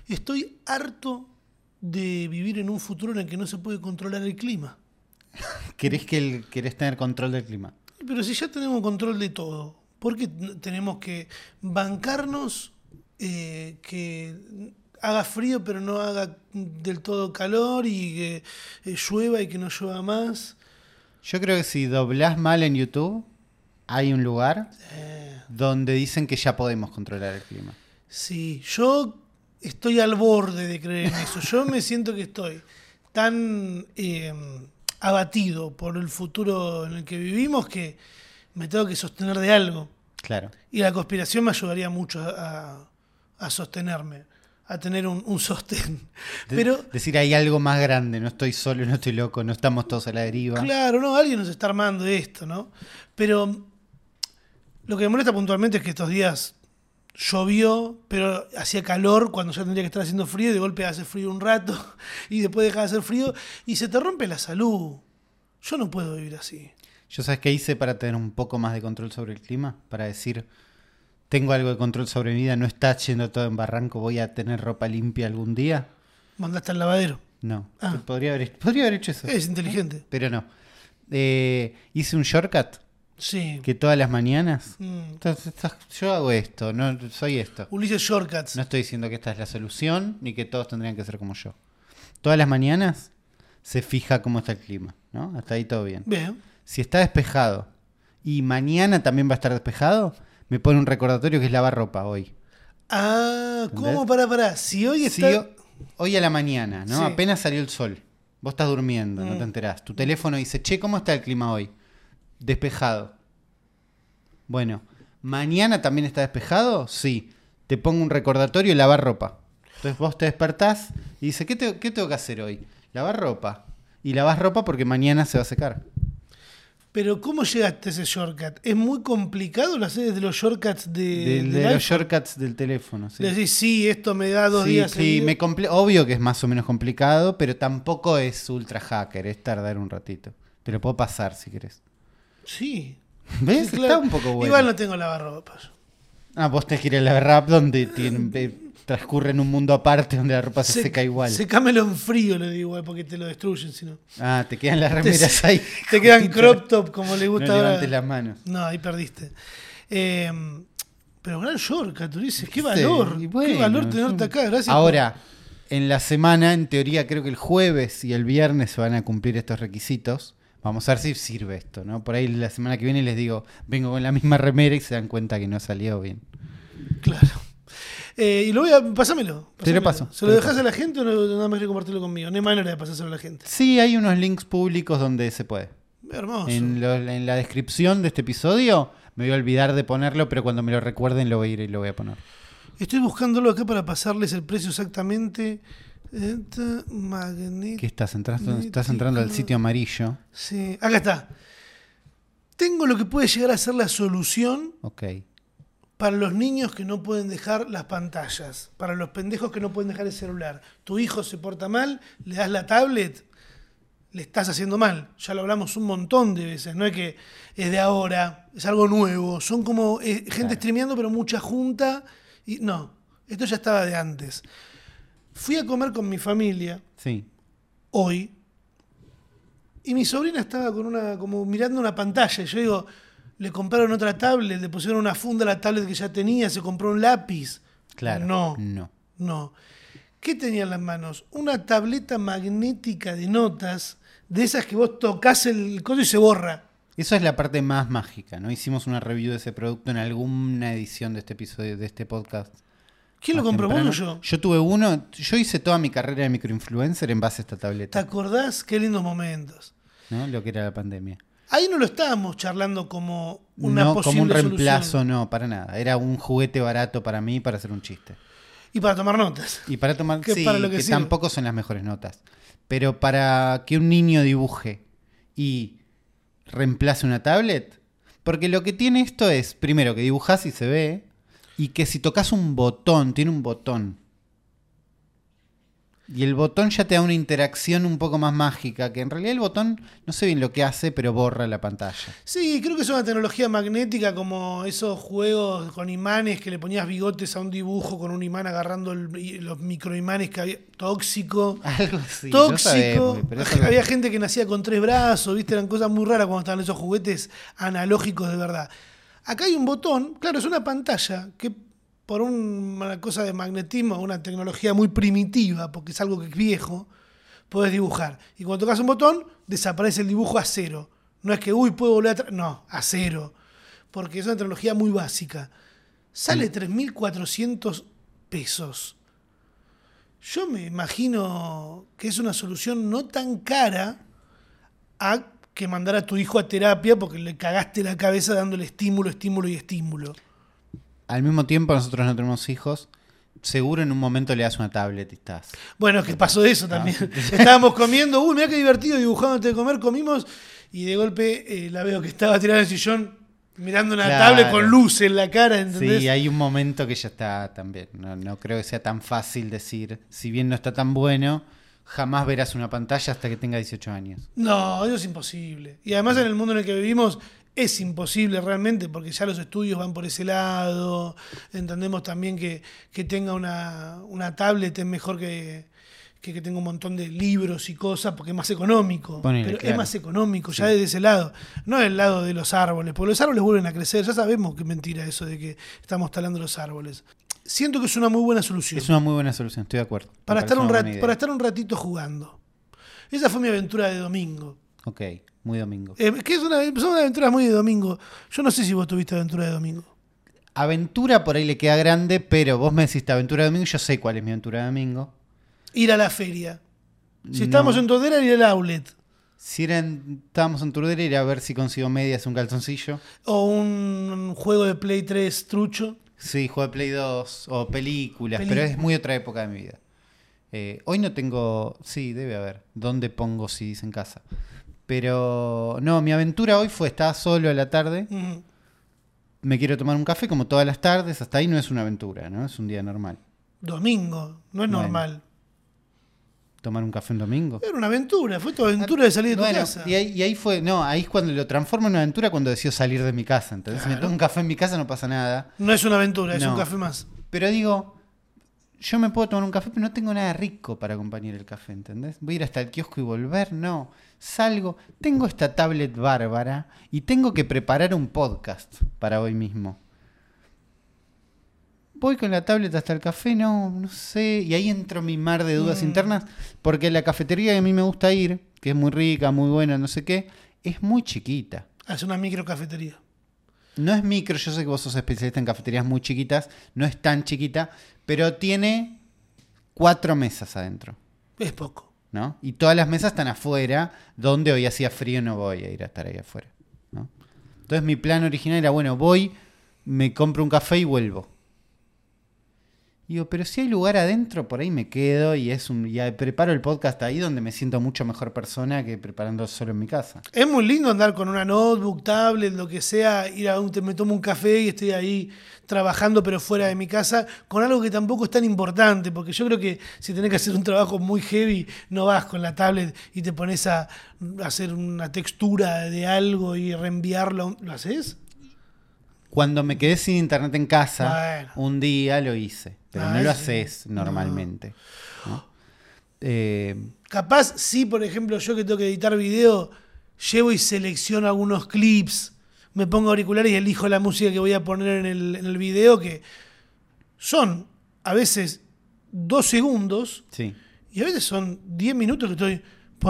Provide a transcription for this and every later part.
Estoy harto de vivir en un futuro en el que no se puede controlar el clima. ¿Querés tener control del clima? Pero si ya tenemos control de todo, ¿por qué tenemos que bancarnos que haga frío pero no haga del todo calor y que llueva y que no llueva más? Yo creo que si doblás mal en YouTube, hay un lugar donde dicen que ya podemos controlar el clima. Sí, yo estoy al borde de creer en eso. Yo me siento que estoy tan abatido por el futuro en el que vivimos que me tengo que sostener de algo. Claro. Y la conspiración me ayudaría mucho a sostenerme, a tener un sostén. Pero Decir, hay algo más grande, no estoy solo, no estoy loco, no estamos todos a la deriva. claro, no, alguien nos está armando esto, ¿no? Pero lo que me molesta puntualmente es que estos días llovió, pero hacía calor cuando ya tendría que estar haciendo frío, y de golpe hace frío un rato y después deja de hacer frío y se te rompe la salud. Yo no puedo vivir así. ¿Yo sabes qué hice para tener un poco más de control sobre el clima? Para decir, tengo algo de control sobre mi vida, no está yendo todo en barranco, voy a tener ropa limpia algún día. ¿Mandaste al lavadero? No, Ah. podría haber hecho eso. Es inteligente. Pero no. Hice un shortcut Sí. que todas las mañanas... Mm. Entonces, yo hago esto, no soy esto. Ulises Shortcuts. No estoy diciendo que esta es la solución, ni que todos tendrían que ser como yo. Todas las mañanas se fija cómo está el clima, ¿no? Hasta ahí todo bien. Bien. Si está despejado y mañana también va a estar despejado, me pone un recordatorio que es lavar ropa hoy. Ah, ¿cómo? ¿Entendés? Pará. Si hoy Si está... hoy a la mañana, ¿no? Sí. Apenas salió el sol. Vos estás durmiendo, no te enterás. Tu teléfono dice, che, ¿cómo está el clima hoy? Despejado. Bueno, ¿mañana también está despejado? Sí. Te pongo un recordatorio y lavar ropa. Entonces vos te despertás y dices, ¿qué tengo que hacer hoy? Lavar ropa. Y lavás ropa porque mañana se va a secar. Pero ¿cómo llegaste a ese shortcut? ¿Es muy complicado lo haces desde los shortcuts De del los iPhone? shortcuts del teléfono. Sí. Le decís, sí, esto me da 2 días Sí, seguidos. obvio que es más o menos complicado, pero tampoco es ultra hacker, es tardar un ratito. Te lo puedo pasar si querés. Sí. ¿Ves? Sí, Está claro. un poco bueno. Igual no tengo lavarropas. Vos tenés que ir a la rap donde transcurre en un mundo aparte donde la ropa se seca igual. Secámelo en frío, le digo, porque te lo destruyen, si no. Te quedan las remeras ahí. Te quedan crop top, como le gusta No ahora. levantes las manos. No, ahí perdiste. Pero gran shortcut, tú dices, qué Sí, valor. y bueno, qué valor tenerte acá, gracias. Ahora, en la semana, en teoría, creo que el jueves y el viernes se van a cumplir estos requisitos. Vamos a ver si sirve esto, ¿no? Por ahí la semana que viene les digo, vengo con la misma remera y se dan cuenta que no salió bien. Claro. Y lo voy a... Pásamelo. Te lo paso. ¿Se lo dejás a la gente o nada más que compartirlo conmigo? No hay manera de pasárselo a la gente. Sí, hay unos links públicos donde se puede. Hermoso. En la descripción de este episodio me voy a olvidar de ponerlo, pero cuando me lo recuerden lo voy a ir y lo voy a poner. Estoy buscándolo acá para pasarles el precio exactamente. ¿Qué estás entrando? Estás entrando al sitio amarillo. Sí, acá está. Tengo lo que puede llegar a ser la solución Ok. para los niños que no pueden dejar las pantallas, para los pendejos que no pueden dejar el celular. Tu hijo se porta mal, le das la tablet, le estás haciendo mal. Ya lo hablamos un montón de veces, no es que es de ahora, es algo nuevo. Son como gente streameando, pero mucha junta. Y no, esto ya estaba de antes. Fui a comer con mi familia Sí. hoy y mi sobrina estaba como mirando una pantalla. Y yo digo, le compraron otra tablet, le pusieron una funda a la tablet que ya tenía, se compró un lápiz. Claro. No. ¿Qué tenía en las manos? Una tableta magnética de notas, de esas que vos tocas el coso y se borra. Eso es la parte más mágica, ¿no? Hicimos una review de ese producto en alguna edición de este episodio, de este podcast. ¿Quién lo más compró, vos o temprano. yo? Yo tuve uno. Yo hice toda mi carrera de microinfluencer en base a esta ¿Te tableta, acordás? Qué lindos momentos. ¿no? Lo que era la pandemia. Ahí no lo estábamos charlando como una No, posible como un reemplazo, solución. no, para nada. Era un juguete barato para mí para hacer un chiste. Y para tomar notas. Y para tomar, Que sí, para lo que que sirve. tampoco son las mejores notas. Pero para que un niño dibuje y reemplace una tablet, porque lo que tiene esto es, primero, que dibujás y se ve, y que si tocas un botón, tiene un botón. Y el botón ya te da una interacción un poco más mágica, que en realidad el botón no sé bien lo que hace, pero borra la pantalla. Sí, creo que es una tecnología magnética como esos juegos con imanes que le ponías bigotes a un dibujo con un imán agarrando los microimanes que había. Tóxico. Algo así. Tóxico. No sabemos, pero eso Había gente que nacía con 3 brazos, ¿viste? Eran cosas muy raras cuando estaban esos juguetes analógicos de verdad. Acá hay un botón, claro, es una pantalla que por una cosa de magnetismo, una tecnología muy primitiva, porque es algo que es viejo, podés dibujar. Y cuando tocas un botón, desaparece el dibujo a cero. No es que, puedo volver atrás. No, a cero. Porque es una tecnología muy básica. Sale 3.400 pesos. Yo me imagino que es una solución no tan cara a que mandar a tu hijo a terapia porque le cagaste la cabeza dándole estímulo, estímulo y estímulo. Al mismo tiempo, nosotros no tenemos hijos. Seguro en un momento le das una tablet y estás. Bueno, que pasó eso también. Estábamos comiendo, mirá qué divertido, dibujándote de comer, comimos, y de golpe la veo que estaba tirada en el sillón mirando una tablet con luz en la cara, ¿entendés? Sí, hay un momento que ya está también. No creo que sea tan fácil decir, si bien no está tan bueno, jamás verás una pantalla hasta que tenga 18 años. No, eso es imposible. Y además en el mundo en el que vivimos es imposible realmente porque ya los estudios van por ese lado. Entendemos también que tenga una tablet es mejor que tenga un montón de libros y cosas porque es más económico. Pero es más económico ya desde ese lado. No del lado de los árboles, porque los árboles vuelven a crecer. Ya sabemos que es mentira eso de que estamos talando los árboles. Siento que es una muy buena solución. Es una muy buena solución, estoy de acuerdo. Para estar un ratito jugando. Esa fue mi aventura de domingo. Ok, muy domingo. Que son aventuras muy de domingo. Yo no sé si vos tuviste aventura de domingo. Aventura por ahí le queda grande, pero vos me decís aventura de domingo, yo sé cuál es mi aventura de domingo. Ir a la feria. Si estábamos en Tordera, ir al outlet. Si estábamos en Turdera, ir a ver si consigo medias, un calzoncillo. O un juego de Play 3 trucho. Sí, juego de Play 2 o películas, pero es muy otra época de mi vida. Hoy no tengo... Sí, debe haber. ¿Dónde pongo CDs en casa? Pero no, mi aventura hoy estaba solo a la tarde. Me quiero tomar un café como todas las tardes. Hasta ahí no es una aventura, ¿no? Es un día normal. Domingo, no es normal. ¿Tomar un café un domingo? Era una aventura, fue tu aventura de salir de tu casa. Y ahí fue, no, ahí es cuando lo transformo en una aventura cuando decido salir de mi casa. Entonces, si me tomo un café en mi casa no pasa nada. No es una aventura, es un café más. Pero digo, yo me puedo tomar un café, pero no tengo nada rico para acompañar el café, ¿entendés? Voy a ir hasta el kiosco y volver, no. Salgo, tengo esta tablet bárbara y tengo que preparar un podcast para hoy mismo. Voy con la tablet hasta el café, no sé. Y ahí entro mi mar de dudas internas. Porque la cafetería que a mí me gusta ir, que es muy rica, muy buena, no sé qué, es muy chiquita. Es una micro cafetería. No es micro, yo sé que vos sos especialista en cafeterías muy chiquitas. No es tan chiquita, pero tiene 4 mesas adentro. Es poco. ¿No? Y todas las mesas están afuera, donde hoy hacía frío, no voy a ir a estar ahí afuera, ¿no? Entonces mi plan original era, bueno, voy, me compro un café y vuelvo. Digo, pero si hay lugar adentro, por ahí me quedo y preparo el podcast ahí donde me siento mucho mejor persona que preparando solo en mi casa. Es muy lindo andar con una notebook, tablet, lo que sea, me tomo un café y estoy ahí trabajando pero fuera de mi casa, con algo que tampoco es tan importante, porque yo creo que si tenés que hacer un trabajo muy heavy, no vas con la tablet y te pones a hacer una textura de algo y reenviarlo. ¿Lo haces? Cuando me quedé sin internet en casa, bueno, un día lo hice. Pero no lo haces normalmente. ¿No? Capaz, sí, por ejemplo, yo que tengo que editar video, llevo y selecciono algunos clips, me pongo auriculares y elijo la música que voy a poner en el video, que son a veces 2 segundos, sí. Y a veces son 10 minutos que estoy...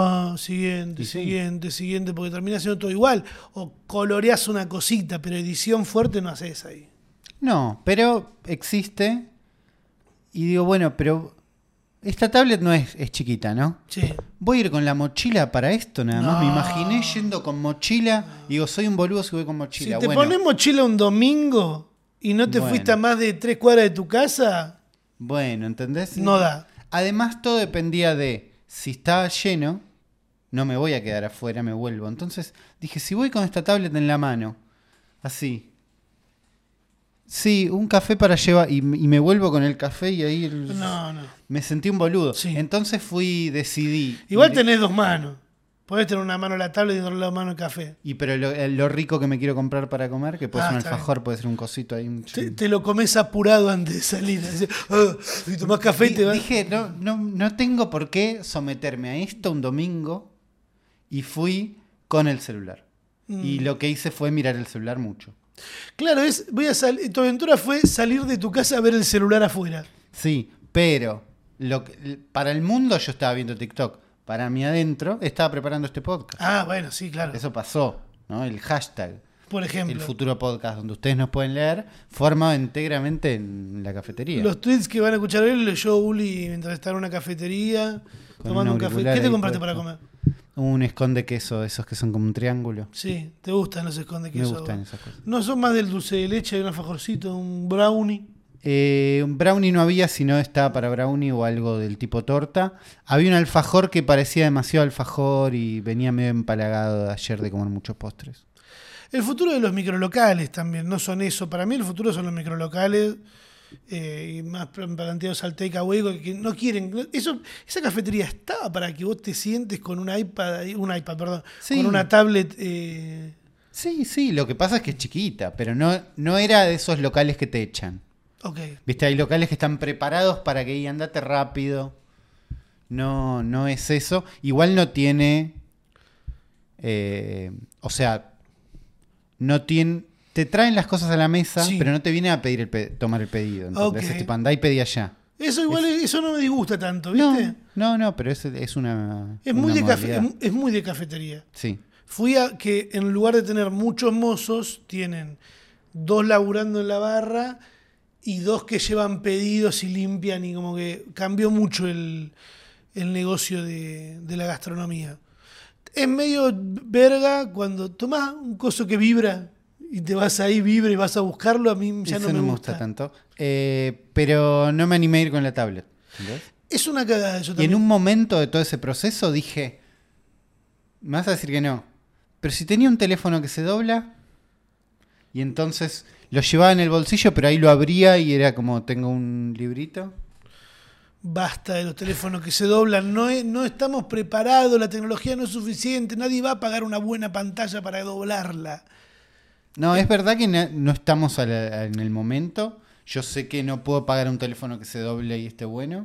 siguiente, porque termina siendo todo igual. O coloreás una cosita, pero edición fuerte no haces ahí. No, pero existe. Y digo, bueno, pero esta tablet no es chiquita, ¿no? Sí. Voy a ir con la mochila para esto, nada más. Me imaginé yendo con mochila. Digo, soy un boludo si voy con mochila. Si te pones mochila un domingo y no te fuiste a más de 3 cuadras de tu casa... Bueno, ¿entendés? No da. Además, todo dependía de... Si estaba lleno, no me voy a quedar afuera, me vuelvo. Entonces dije, si voy con esta tablet en la mano, así, Sí, un café para llevar y me vuelvo con el café y ahí No. me sentí un boludo. Sí. Entonces decidí. Igual tenés dos manos. Podés tener una mano la tablet y otra mano el café. Pero lo rico que me quiero comprar para comer, que puede ser un está alfajor, puede ser un cosito ahí. Te lo comes apurado antes de salir. Si tomás café y te vas. Dije, no tengo por qué someterme a esto un domingo y fui con el celular. Y lo que hice fue mirar el celular mucho. Claro, tu aventura fue salir de tu casa a ver el celular afuera. Sí, pero para el mundo yo estaba viendo TikTok. Para mí adentro estaba preparando este podcast. Ah, bueno, sí, claro. Eso pasó, ¿no? El hashtag. Por ejemplo. El futuro podcast, donde ustedes nos pueden leer, formado íntegramente en la cafetería. Los tweets que van a escuchar hoy los leyó Uli mientras estaba en una cafetería tomando un café. auricular ¿Qué te ahí compraste puesto. para comer? Un esconde queso, esos que son como un triángulo. Sí, te gustan los esconde queso. Me gustan esas cosas. No son más del dulce de leche, hay un alfajorcito, un brownie. Un brownie no había, sino estaba para brownie o algo del tipo torta. Había un alfajor que parecía demasiado alfajor y venía medio empalagado de ayer de comer muchos postres. El futuro de los microlocales también, no son eso. Para mí el futuro son los microlocales y más planteados al takeaway que no quieren. Esa cafetería estaba para que vos te sientes con un iPad, perdón, Sí. con una tablet. Sí, lo que pasa es que es chiquita, pero no era de esos locales que te echan. Ok. Viste, hay locales que están preparados para que andate rápido. No es eso. Igual no tiene. O sea, no tiene. Te traen las cosas a la mesa, Sí. pero no te viene a pedir tomar el pedido. ¿Entendés? Ok. Es tipo, andá y pedí allá. Eso igual eso no me disgusta tanto, ¿viste? No, pero es una. una modalidad. Es muy de cafetería. Sí. Fui a que en lugar de tener muchos mozos, tienen 2 laburando en la barra y 2 que llevan pedidos y limpian, y como que cambió mucho el negocio de la gastronomía. Es medio verga cuando tomás un coso que vibra y te vas ahí, vibra y vas a buscarlo. A mí ya Eso no me gusta tanto. Pero no me animé a ir con la tablet. ¿Entendés? Es una cagada eso Y también. en un momento de todo ese proceso dije, me vas a decir que no, pero si tenía un teléfono que se dobla, y entonces lo llevaba en el bolsillo, pero ahí lo abría y era como, tengo un librito. Basta de los teléfonos que se doblan, no estamos preparados, la tecnología no es suficiente, nadie va a pagar una buena pantalla para doblarla. No, es verdad que no estamos en el momento. Yo sé que no puedo pagar un teléfono que se doble y esté bueno.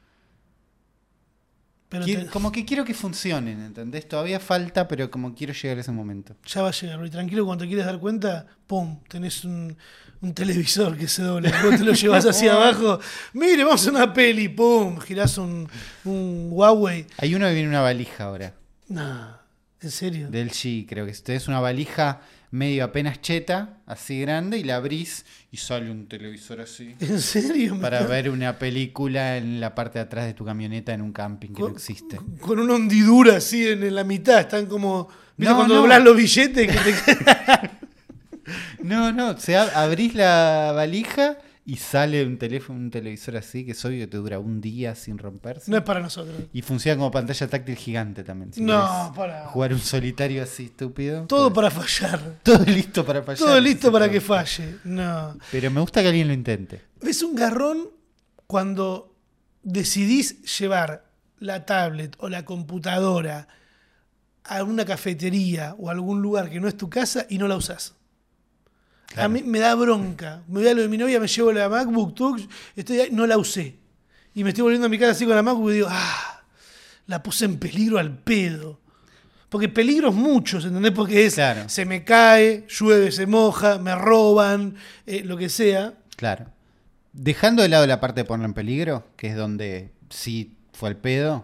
Pero Como que quiero que funcionen, ¿entendés? Todavía falta, pero como quiero llegar a ese momento. ya va a llegar, y tranquilo, cuando te quieres dar cuenta, ¡pum! Tenés un televisor que se dobla. Vos te lo llevas hacia abajo, mire, vamos a una peli, ¡pum! Girás un Huawei. Hay uno que viene en una valija ahora. No, ¿en serio? Del G, creo que es una valija medio apenas cheta, así grande, y la abrís y sale un televisor así. ¿En serio? Para ver una película en la parte de atrás de tu camioneta en un camping que no existe. Con una hendidura así en la mitad, están como... ¿Viste No, cuando no. doblás los billetes? Que te... No, abrís la valija y sale un televisor así, que es obvio que te dura un día sin romperse. No es para nosotros. Y funciona como pantalla táctil gigante también. Si No, querés para. jugar un solitario así estúpido. Todo podés. para fallar. Todo listo para fallar. Todo listo ese para que producto. falle. No. Pero me gusta que alguien lo intente. Es un garrón cuando decidís llevar la tablet o la computadora a una cafetería o a algún lugar que no es tu casa y no la usás. Claro. A mí me da bronca. Me voy a lo de mi novia, me llevo la MacBook, estoy ahí, no la usé. Y me estoy volviendo a mi casa así con la MacBook y digo, la puse en peligro al pedo. Porque peligros muchos, ¿entendés? Porque Claro. se me cae, llueve, se moja, me roban, lo que sea. Claro. Dejando de lado la parte de ponerlo en peligro, que es donde sí fue al pedo,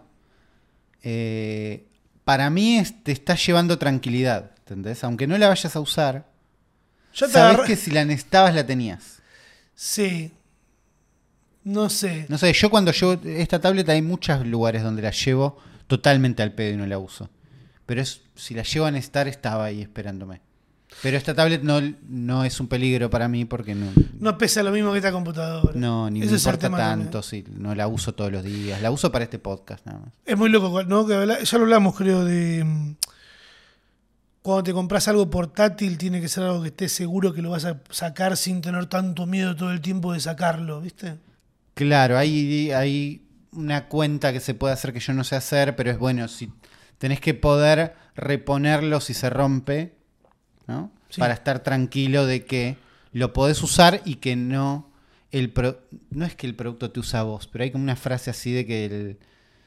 para mí te está llevando tranquilidad, ¿entendés? Aunque no la vayas a usar, Ya te sabés agarré- que si la necesitabas la tenías. Sí. No sé. No sé, yo cuando llevo esta tablet hay muchos lugares donde la llevo totalmente al pedo y no la uso. Pero si la llevo a necesitar, estaba ahí esperándome. Pero esta tablet no es un peligro para mí porque No pesa lo mismo que esta computadora. ni me Ese es el importa tema también. tanto, si no la uso todos los días. La uso para este podcast nada más. Es muy loco, ¿no? Ya lo hablamos, creo, cuando te compras algo portátil, tiene que ser algo que estés seguro que lo vas a sacar sin tener tanto miedo todo el tiempo de sacarlo, ¿viste? Claro, hay una cuenta que se puede hacer que yo no sé hacer, pero es bueno, si tenés que poder reponerlo si se rompe, ¿no? Sí. Para estar tranquilo de que lo podés usar y que no no es que el producto te usa a vos, pero hay como una frase así de que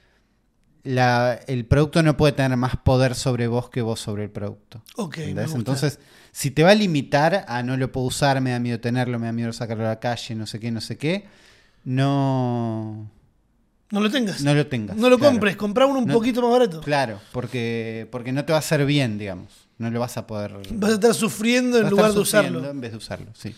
el producto no puede tener más poder sobre vos que vos sobre el producto. Ok, me ¿Entendés? gusta. Entonces, si te va a limitar a no lo puedo usar, me da miedo tenerlo, me da miedo sacarlo a la calle, no sé qué, no No lo tengas. lo tengas. No lo claro. compres, comprá uno un No- poquito más barato. Claro, porque no te va a hacer bien, digamos. No lo vas a poder... Vas a estar sufriendo en vas a lugar estar de sufriendo usarlo. en vez de usarlo, sí.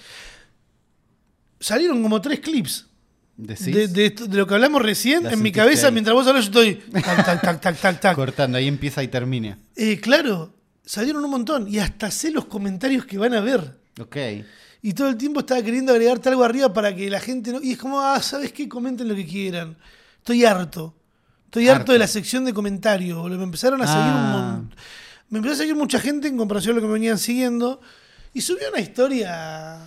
Salieron como 3 clips Decís, de lo que hablamos recién. La En mi sentiste cabeza, ahí. mientras vos hablas, yo estoy tac, tac, tac, tac, tac, tac. cortando, ahí empieza y termina. Claro, salieron un montón. Y hasta sé los comentarios que van a ver. Ok. Y todo el tiempo estaba queriendo agregarte algo arriba para que la gente no... Y es como, ¿sabes qué? Comenten lo que quieran. Estoy harto. Estoy harto de la sección de comentarios, boludo. Me empezaron a seguir un montón. Me empezó a seguir mucha gente en comparación a lo que me venían siguiendo. Y subió una historia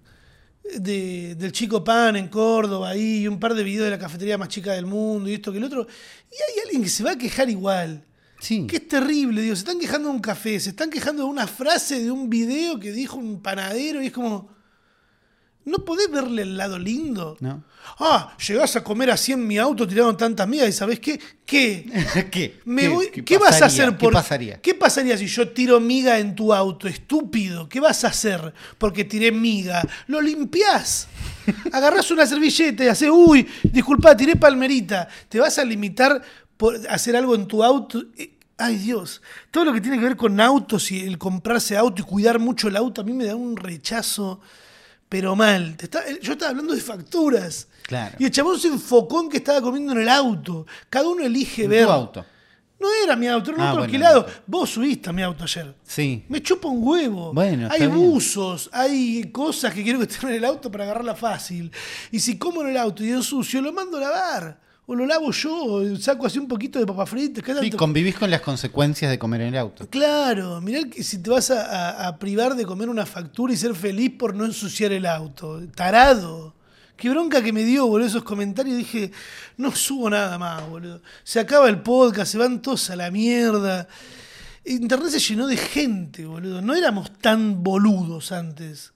del Chico Pan en Córdoba ahí, y un par de videos de la cafetería más chica del mundo y esto que el otro. Y hay alguien que se va a quejar igual. Sí. Que es terrible, digo, se están quejando de un café, se están quejando de una frase de un video que dijo un panadero y es como, ¿no podés verle el lado lindo? ¿No? Llegás a comer así en mi auto tirando tantas migas y ¿sabés qué? ¿Qué? ¿Qué? ¿Qué vas a hacer? ¿Qué pasaría? ¿Qué pasaría si yo tiro miga en tu auto? Estúpido. ¿Qué vas a hacer porque tiré miga? Lo limpiás. Agarrás una servilleta y haces, disculpa, tiré palmerita. ¿Te vas a limitar por hacer algo en tu auto? Ay, Dios. Todo lo que tiene que ver con autos y el comprarse auto y cuidar mucho el auto, a mí me da un rechazo, pero mal. Yo estaba hablando de facturas. Claro. Y el chabón se enfocó en que estaba comiendo en el auto. Cada uno elige En ver. tu auto. No era mi auto, era un auto bueno, alquilado. no. Vos subiste a mi auto ayer. Sí. Me chupa un huevo. Bueno, hay está bien. buzos, hay cosas que quiero que estén en el auto para agarrarla fácil. Y si como en el auto y es sucio, lo mando a lavar. O lo lavo yo, o saco así un poquito de papas fritas. Sí, convivís con las consecuencias de comer en el auto. Claro, mirá que si te vas a privar de comer una factura y ser feliz por no ensuciar el auto. Tarado. Qué bronca que me dio, boludo, esos comentarios. Dije, no subo nada más, boludo. Se acaba el podcast, se van todos a la mierda. Internet se llenó de gente, boludo. No éramos tan boludos antes.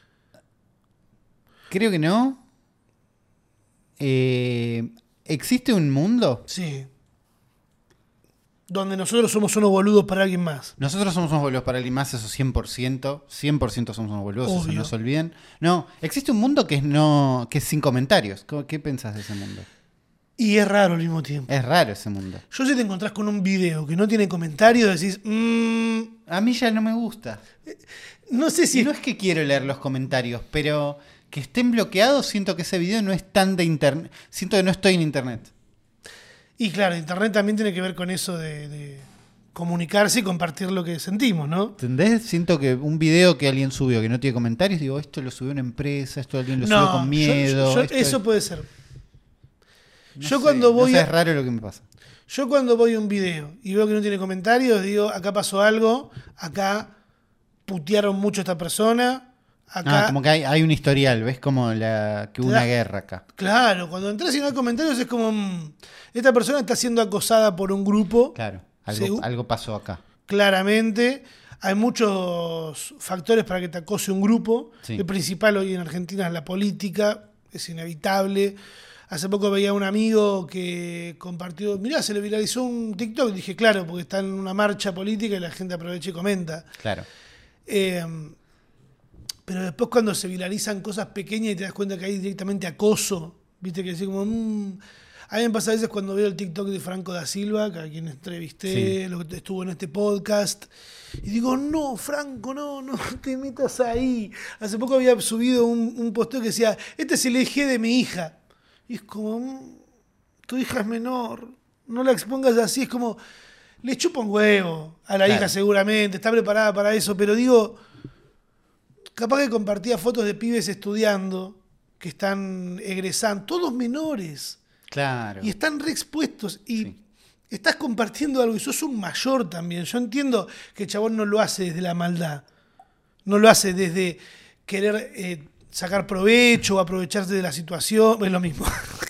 Creo que no. ¿Existe un mundo? Sí. Donde nosotros somos unos boludos para alguien más. Nosotros somos unos boludos para alguien más, eso 100%. 100% somos unos boludos, eso Obvio. no se olviden. No, existe un mundo que es sin comentarios. ¿Qué pensás de ese mundo? Y es raro al mismo tiempo. Es raro ese mundo. Yo si te encontrás con un video que no tiene comentarios, decís, A mí ya no me gusta. no sé si... Y no es que quiero leer los comentarios, pero que estén bloqueados, siento que ese video no es tan de internet. Siento que no estoy en internet. Y claro, internet también tiene que ver con eso de comunicarse y compartir lo que sentimos, ¿no? ¿Entendés? Siento que un video que alguien subió que no tiene comentarios, digo, esto lo subió una empresa, esto alguien lo subió con miedo. Eso puede ser. No yo sé, cuando voy no sé, a- es raro lo que me pasa. Yo cuando voy a un video y veo que no tiene comentarios, digo, acá pasó algo, acá putearon mucho a esta persona, acá... Como que hay un historial, ¿ves? Como que hubo una guerra acá. Claro, cuando entras y no hay comentarios es como, esta persona está siendo acosada por un grupo, Claro, Sí. algo pasó acá. claramente. Hay muchos factores para que te acose un grupo. Sí. El principal hoy en Argentina es la política, es inevitable. Hace poco veía a un amigo que compartió, mirá, se le viralizó un TikTok. Dije, claro, porque está en una marcha política y la gente aprovecha y comenta. Claro. Pero después cuando se viralizan cosas pequeñas y te das cuenta que hay directamente acoso, viste que decís como... A mí me pasa a veces cuando veo el TikTok de Franco da Silva, que a quien entrevisté, Sí. lo que estuvo en este podcast, y digo, no, Franco, no te metas ahí. Hace poco había subido un posteo que decía, este es el eje de mi hija. Y es como, tu hija es menor, no la expongas así, es como, le chupa un huevo a la Claro. hija seguramente, está preparada para eso, pero digo, capaz que compartía fotos de pibes estudiando, que están egresando, todos menores. Claro. Y están re expuestos. Y Sí. estás compartiendo algo y sos un mayor también. Yo entiendo que el chabón no lo hace desde la maldad. No lo hace desde querer sacar provecho o aprovecharse de la situación. Es lo mismo.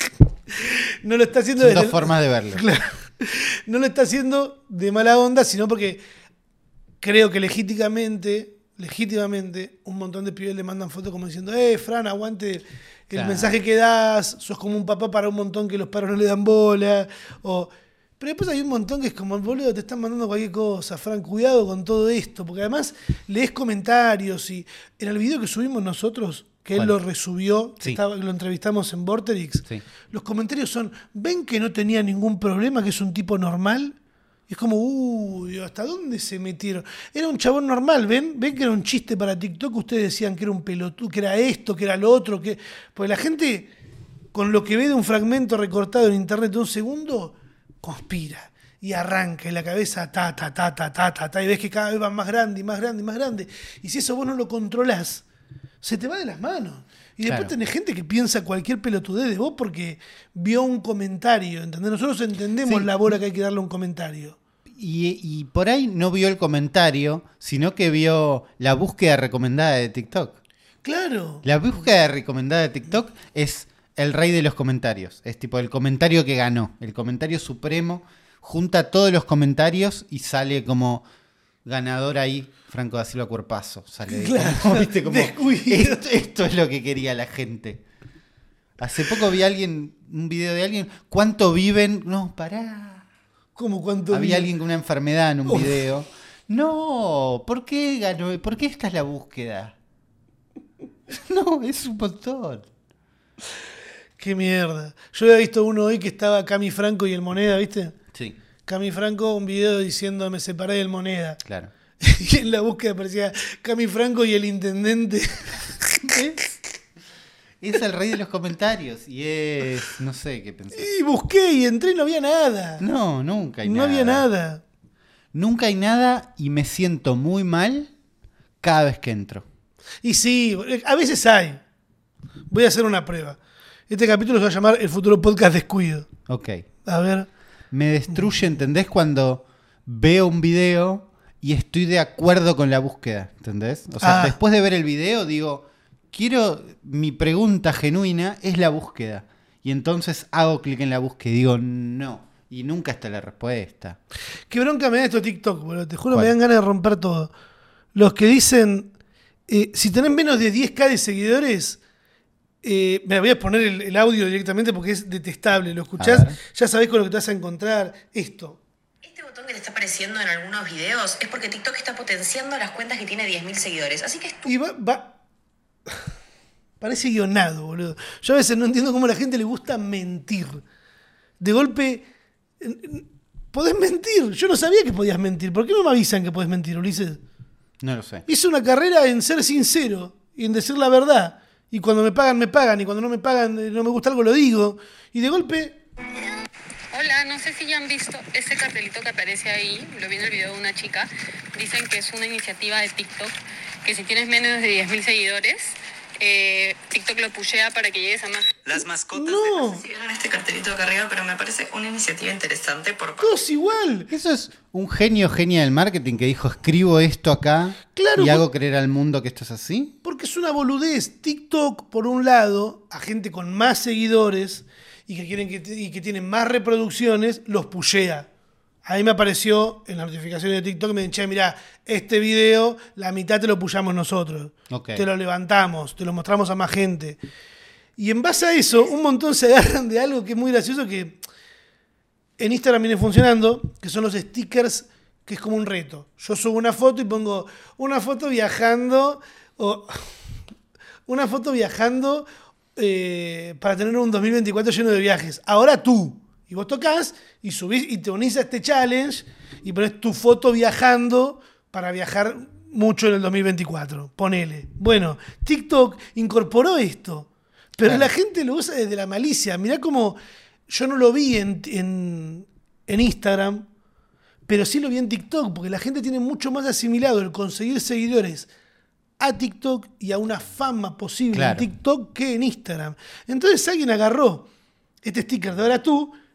No lo está haciendo Son dos formas de verlo. Claro. No lo está haciendo de mala onda, sino porque creo que legítimamente, un montón de pibes le mandan fotos como diciendo, Fran, aguante el Claro. mensaje que das, sos como un papá para un montón que los padres no le dan bola. Pero después hay un montón que es como, boludo, te están mandando cualquier cosa, Fran, cuidado con todo esto, porque además lees comentarios y en el video que subimos nosotros, que él ¿Cuál? lo resubió, Sí. lo entrevistamos en Vorterix, Sí. los comentarios son, ¿ven que no tenía ningún problema, que es un tipo normal? Y es como, uy, ¿hasta dónde se metieron? Era un chabón normal, ¿ven? ¿Ven que era un chiste para TikTok? Ustedes decían que era un pelotudo, que era esto, que era lo otro, que... Porque la gente, con lo que ve de un fragmento recortado en internet de un segundo, conspira. Y arranca en la cabeza, y ves que cada vez va más grande, y más grande, y más grande. Y si eso vos no lo controlás, se te va de las manos. Y después Claro. tenés gente que piensa cualquier pelotudez de vos porque vio un comentario, ¿entendés? Nosotros entendemos Sí. la bola que hay que darle a un comentario. Y por ahí no vio el comentario, sino que vio la búsqueda recomendada de TikTok. Claro. La búsqueda recomendada de TikTok es el rey de los comentarios. Es tipo el comentario que ganó. El comentario supremo junta todos los comentarios y sale como ganador ahí, Franco da Silva Cuerpazo. Sale Claro, como, ¿viste? Como, descuido. esto es lo que quería la gente. Hace poco vi un video de alguien. ¿Cuánto viven? No, pará. ¿Cómo cuánto Había vive? alguien con una enfermedad en un Uf. video. No, ¿por qué ganó? ¿Por qué esta es la búsqueda? No, es un montón. Qué mierda. Yo había visto uno hoy que estaba Cami Franco y el Moneda, ¿viste? Sí, Cami Franco, un video diciendo me separé del Moneda. claro. Y en la búsqueda aparecía Cami Franco y el intendente. ¿Ves? Es el rey de los comentarios y es... no sé qué pensar. Y busqué y entré y no había nada. No, nunca hay No nada. había nada. Nunca hay nada y me siento muy mal cada vez que entro. Y sí, a veces hay. Voy a hacer una prueba. Este capítulo se va a llamar El futuro podcast descuido. Ok. A ver. Me destruye, ¿entendés? Cuando veo un video y estoy de acuerdo con la búsqueda, ¿entendés? O sea, Ah. después de ver el video digo, mi pregunta genuina es la búsqueda. Y entonces hago clic en la búsqueda y digo, no. Y nunca está la respuesta. Qué bronca me da esto TikTok, boludo. Te juro, ¿Cuál? me dan ganas de romper todo. Los que dicen, si tenés menos de 10.000 de seguidores, me voy a poner el audio directamente porque es detestable. Lo A escuchás, ver. ya sabés con lo que te vas a encontrar. Esto. Este botón que te está apareciendo en algunos videos es porque TikTok está potenciando las cuentas que tiene 10.000 seguidores. Así que es tu Y va. Parece guionado, boludo. Yo a veces no entiendo cómo a la gente le gusta mentir. De golpe, podés mentir. Yo no sabía que podías mentir. ¿Por qué no me avisan que podés mentir, Ulises? No lo sé. Hice una carrera en ser sincero y en decir la verdad. Y cuando me pagan, me pagan. Y cuando no me pagan, no me gusta algo, lo digo. Y de golpe, Hola, no sé si ya han visto ese cartelito que aparece ahí, lo vi en el video de una chica. Dicen que es una iniciativa de TikTok, que si tienes menos de 10.000 seguidores, TikTok lo pushea para que llegues a más. Las mascotas no. Si vieron este cartelito acá arriba, pero me parece una iniciativa interesante por parte. Todos igual. Eso es un genia del marketing que dijo, escribo esto acá Claro, y hago creer al mundo que esto es así. Porque es una boludez. TikTok, por un lado, a gente con más seguidores y que tienen más reproducciones, los pushea. A mí me apareció en las notificaciones de TikTok, me dicen, che, mirá, este video, la mitad te lo pushamos nosotros. Ok. Te lo levantamos, te lo mostramos a más gente. Y en base a eso, un montón se agarran de algo que es muy gracioso, que en Instagram viene funcionando, que son los stickers, que es como un reto. Yo subo una foto y pongo una foto viajando, o una foto viajando para tener un 2024 lleno de viajes. Ahora tú. Y vos tocas y subís y te unís a este challenge y pones tu foto viajando para viajar mucho en el 2024. Ponele. Bueno, TikTok incorporó esto. Pero Claro. la gente lo usa desde la malicia. Mirá cómo yo no lo vi en Instagram, pero sí lo vi en TikTok, porque la gente tiene mucho más asimilado el conseguir seguidores a TikTok y a una fama posible Claro. en TikTok que en Instagram. Entonces alguien agarró este sticker de ahora tú,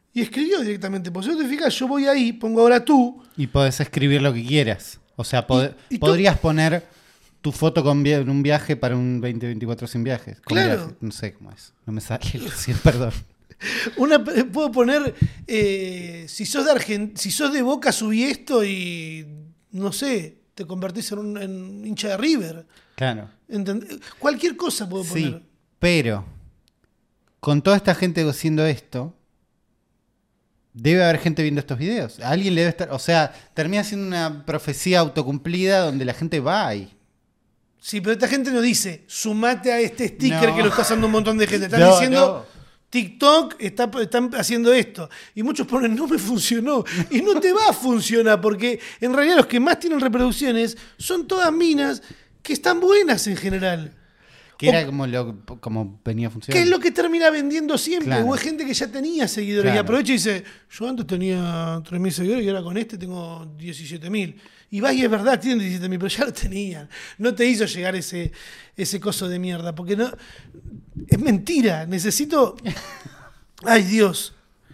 Y escribió directamente. Pues si vos te fijas, yo voy ahí, pongo ahora tú. Y podés escribir lo que quieras. O sea, Y podrías poner tu foto con un viaje para un 2024 sin viajes. Con Claro. viaje. No sé cómo es. No me sale. Sí, perdón. Puedo poner, si sos de Boca, subí esto y, no sé, te convertís en hincha de River. Claro. Cualquier cosa puedo Sí, poner. pero con toda esta gente haciendo esto, debe haber gente viendo estos videos. Alguien le debe estar... O sea, termina siendo una profecía autocumplida donde la gente va ahí. Sí, pero esta gente no dice, sumate a este sticker No. que lo está usando un montón de gente. Están No, diciendo, no. TikTok están haciendo esto. Y muchos ponen, no me funcionó. Y no te va a funcionar, porque en realidad los que más tienen reproducciones son todas minas que están buenas en general. Que era como venía funcionando. ¿Qué es lo que termina vendiendo siempre? Claro. O hay gente que ya tenía seguidores y Claro. aprovecha y dice, yo antes tenía 3.000 seguidores y ahora con este tengo 17.000. Y va y es verdad, tienen 17.000, pero ya lo tenían. No te hizo llegar ese coso de mierda, porque no es mentira. Necesito... Ay, Dios.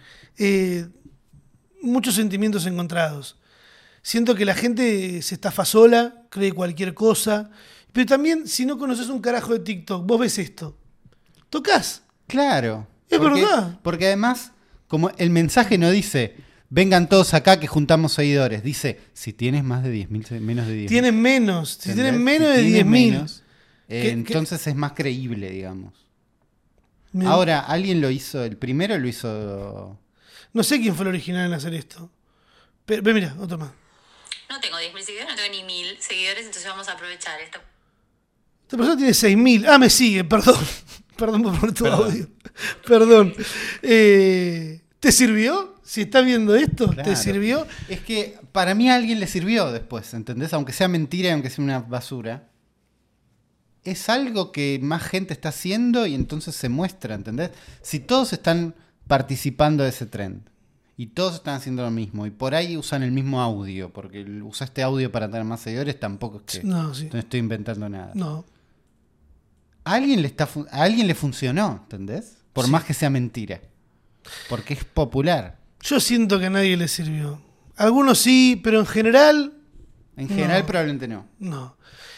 Muchos sentimientos encontrados. Siento que la gente se estafa sola, cree cualquier cosa. Pero también, si no conoces un carajo de TikTok, vos ves esto. Tocás. Claro. Es verdad. Porque además, como el mensaje no dice, vengan todos acá que juntamos seguidores. Dice, si tienes más de 10.000, menos de 10.000. Tienen menos. Si ¿entendés? tienen menos de tienes 10.000. menos, ¿Qué- entonces es más creíble, digamos. Me- Ahora, alguien lo hizo, el primero lo hizo... No sé quién fue el original en hacer esto. Pero mira, otro más. No tengo 10.000 seguidores, no tengo ni 1.000 seguidores, entonces vamos a aprovechar esto. Esta persona tiene 6.000. Ah, me sigue, perdón. Perdón por poner tu Perdón. audio. Perdón. ¿Te sirvió? Si estás viendo esto, ¿te Claro. sirvió? Es que para mí a alguien le sirvió después, ¿entendés? Aunque sea mentira y aunque sea una basura. Es algo que más gente está haciendo y entonces se muestra, ¿entendés? Si todos están participando de ese trend y todos están haciendo lo mismo y por ahí usan el mismo audio, porque usa este audio para tener más seguidores, tampoco es que No, sí. no estoy inventando nada. No. A alguien le funcionó, ¿entendés? Por Sí. más que sea mentira. Porque es popular. Yo siento que a nadie le sirvió. Algunos sí, pero en general, En general No. probablemente no. no.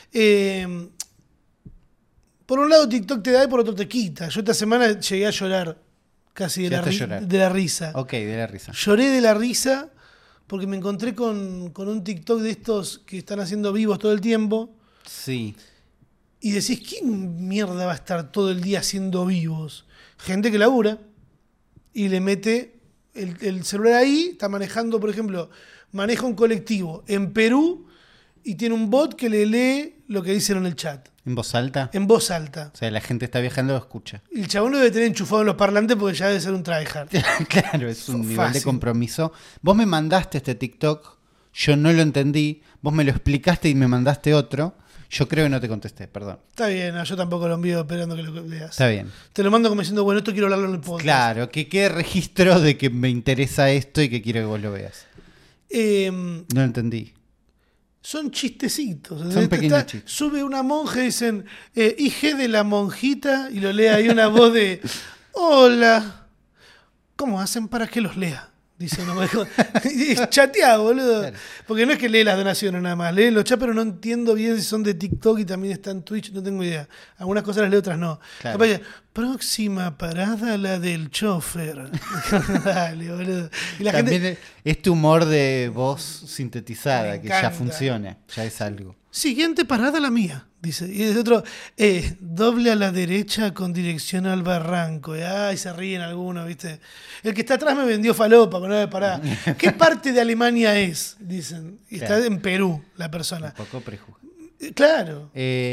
Por un lado TikTok te da y por otro te quita. Yo esta semana llegué a llorar casi Llegaste a llorar. de la risa. Ok, de la risa. Lloré de la risa porque me encontré con un TikTok de estos que están haciendo vivos todo el tiempo Sí. y decís, ¿quién mierda va a estar todo el día haciendo vivos? Gente que labura y le mete el celular ahí, está manejando, por ejemplo, maneja un colectivo en Perú y tiene un bot que le lee lo que dicen en el chat, ¿En voz alta? en voz alta. O sea, la gente está viajando lo escucha. Y el chabón lo debe tener enchufado en los parlantes porque ya debe ser un tryhard. Claro, es un nivel de Fácil. compromiso. Vos me mandaste este TikTok, yo no lo entendí, vos me lo explicaste y me mandaste otro. Yo creo que no te contesté, perdón. Está bien, no, yo tampoco lo envío esperando que lo veas. Está bien. Te lo mando como diciendo, bueno, esto quiero hablarlo en el podcast. Claro, que quede registro de que me interesa esto y que quiero que vos lo veas. No lo entendí. Son chistecitos. Son pequeños chistes. Sube una monja y dicen, hija de la monjita, y lo lee ahí una voz de, hola, ¿cómo hacen para que los lea? Dice uno. Es chateado, boludo. Claro. Porque no es que lee las donaciones nada más. Lee los chats, pero no entiendo bien si son de TikTok y también está en Twitch. No tengo idea. Algunas cosas las leo, otras no. Claro. Capaz que, próxima parada, la del chofer. Dale, boludo. Y la También gente... este humor de voz sintetizada, Me que ya encanta. funciona, ya es algo. Siguiente parada la mía, dice. Y el otro, doble a la derecha con dirección al barranco. Y se ríen algunos, ¿viste? El que está atrás me vendió falopa, con de parada. ¿Qué parte de Alemania es? Dicen. Y está Claro. en Perú la persona. Un poco prejuzgado. Claro.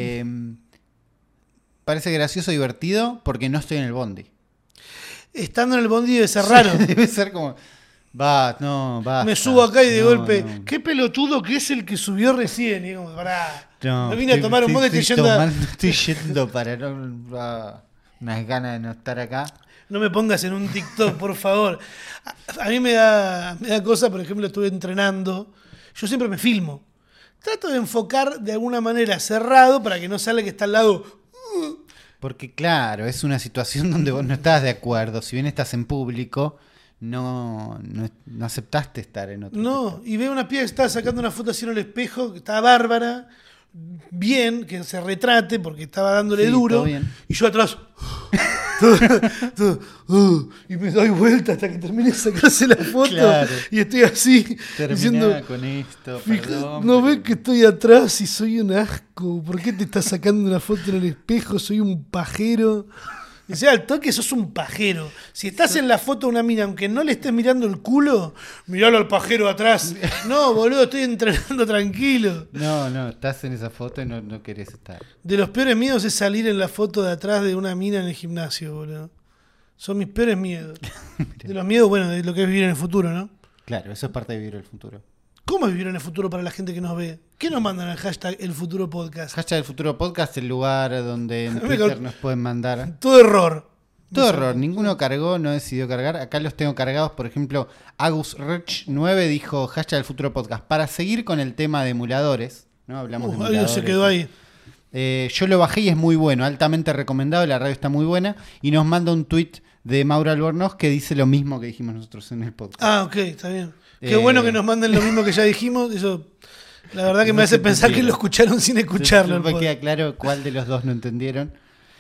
Parece gracioso y divertido porque no estoy en el bondi. Estando en el bondi debe ser raro. Debe ser como, basta. Me subo acá y de No, golpe, no. qué pelotudo que es el que subió recién. Y digo, pará. No, me vine a tomar un bondi, estoy yendo a... estoy yendo para unas ganas de no estar acá. No me pongas en un TikTok, por favor. A mí me da cosa, por ejemplo, estuve entrenando. Yo siempre me filmo. Trato de enfocar de alguna manera cerrado para que no salga que está al lado. Porque claro, es una situación donde vos no estás de acuerdo. Si bien estás en público, no aceptaste estar en otro No, TikTok. y veo una piba que estaba sacando una foto así en el espejo, que estaba bárbara, bien, que se retrate porque estaba dándole Sí, duro. todo bien. Y yo atrás. Y me doy vuelta hasta que termine de sacarse la foto. Claro. Y estoy así, Terminá diciendo. con esto, "Fija- perdón. no pero- ves que estoy atrás y soy un asco. ¿Por qué te estás sacando una foto en el espejo? Soy un pajero. O sea, al toque sos un pajero. Si estás en la foto de una mina, aunque no le estés mirando el culo, miralo al pajero atrás. No, boludo, estoy entrenando tranquilo. No, estás en esa foto y no querés estar. De los peores miedos es salir en la foto de atrás de una mina en el gimnasio, boludo. Son mis peores miedos. De los miedos, bueno, de lo que es vivir en el futuro, ¿no? Claro, eso es parte de vivir el futuro. ¿Cómo es vivir en el futuro para la gente que nos ve? ¿Qué nos mandan al hashtag El Futuro Podcast? Hashtag El Futuro Podcast, el lugar donde en Me Twitter col- nos pueden mandar. Todo error. Todo error, ninguno cargó, no decidió cargar. Acá los tengo cargados, por ejemplo, Agus Rech 9 dijo hashtag El Futuro Podcast. Para seguir con el tema de emuladores, ¿no? Hablamos de Alguien emuladores. se quedó ahí. Yo lo bajé y es muy bueno, altamente recomendado, la radio está muy buena. Y nos manda un tweet de Mauro Albornoz que dice lo mismo que dijimos nosotros en el podcast. Ah, ok, está bien. Qué bueno que nos manden lo mismo que ya dijimos. Eso, la verdad que me hace pensar que lo escucharon sin escucharlo. el Me queda podcast. claro cuál de los dos no entendieron.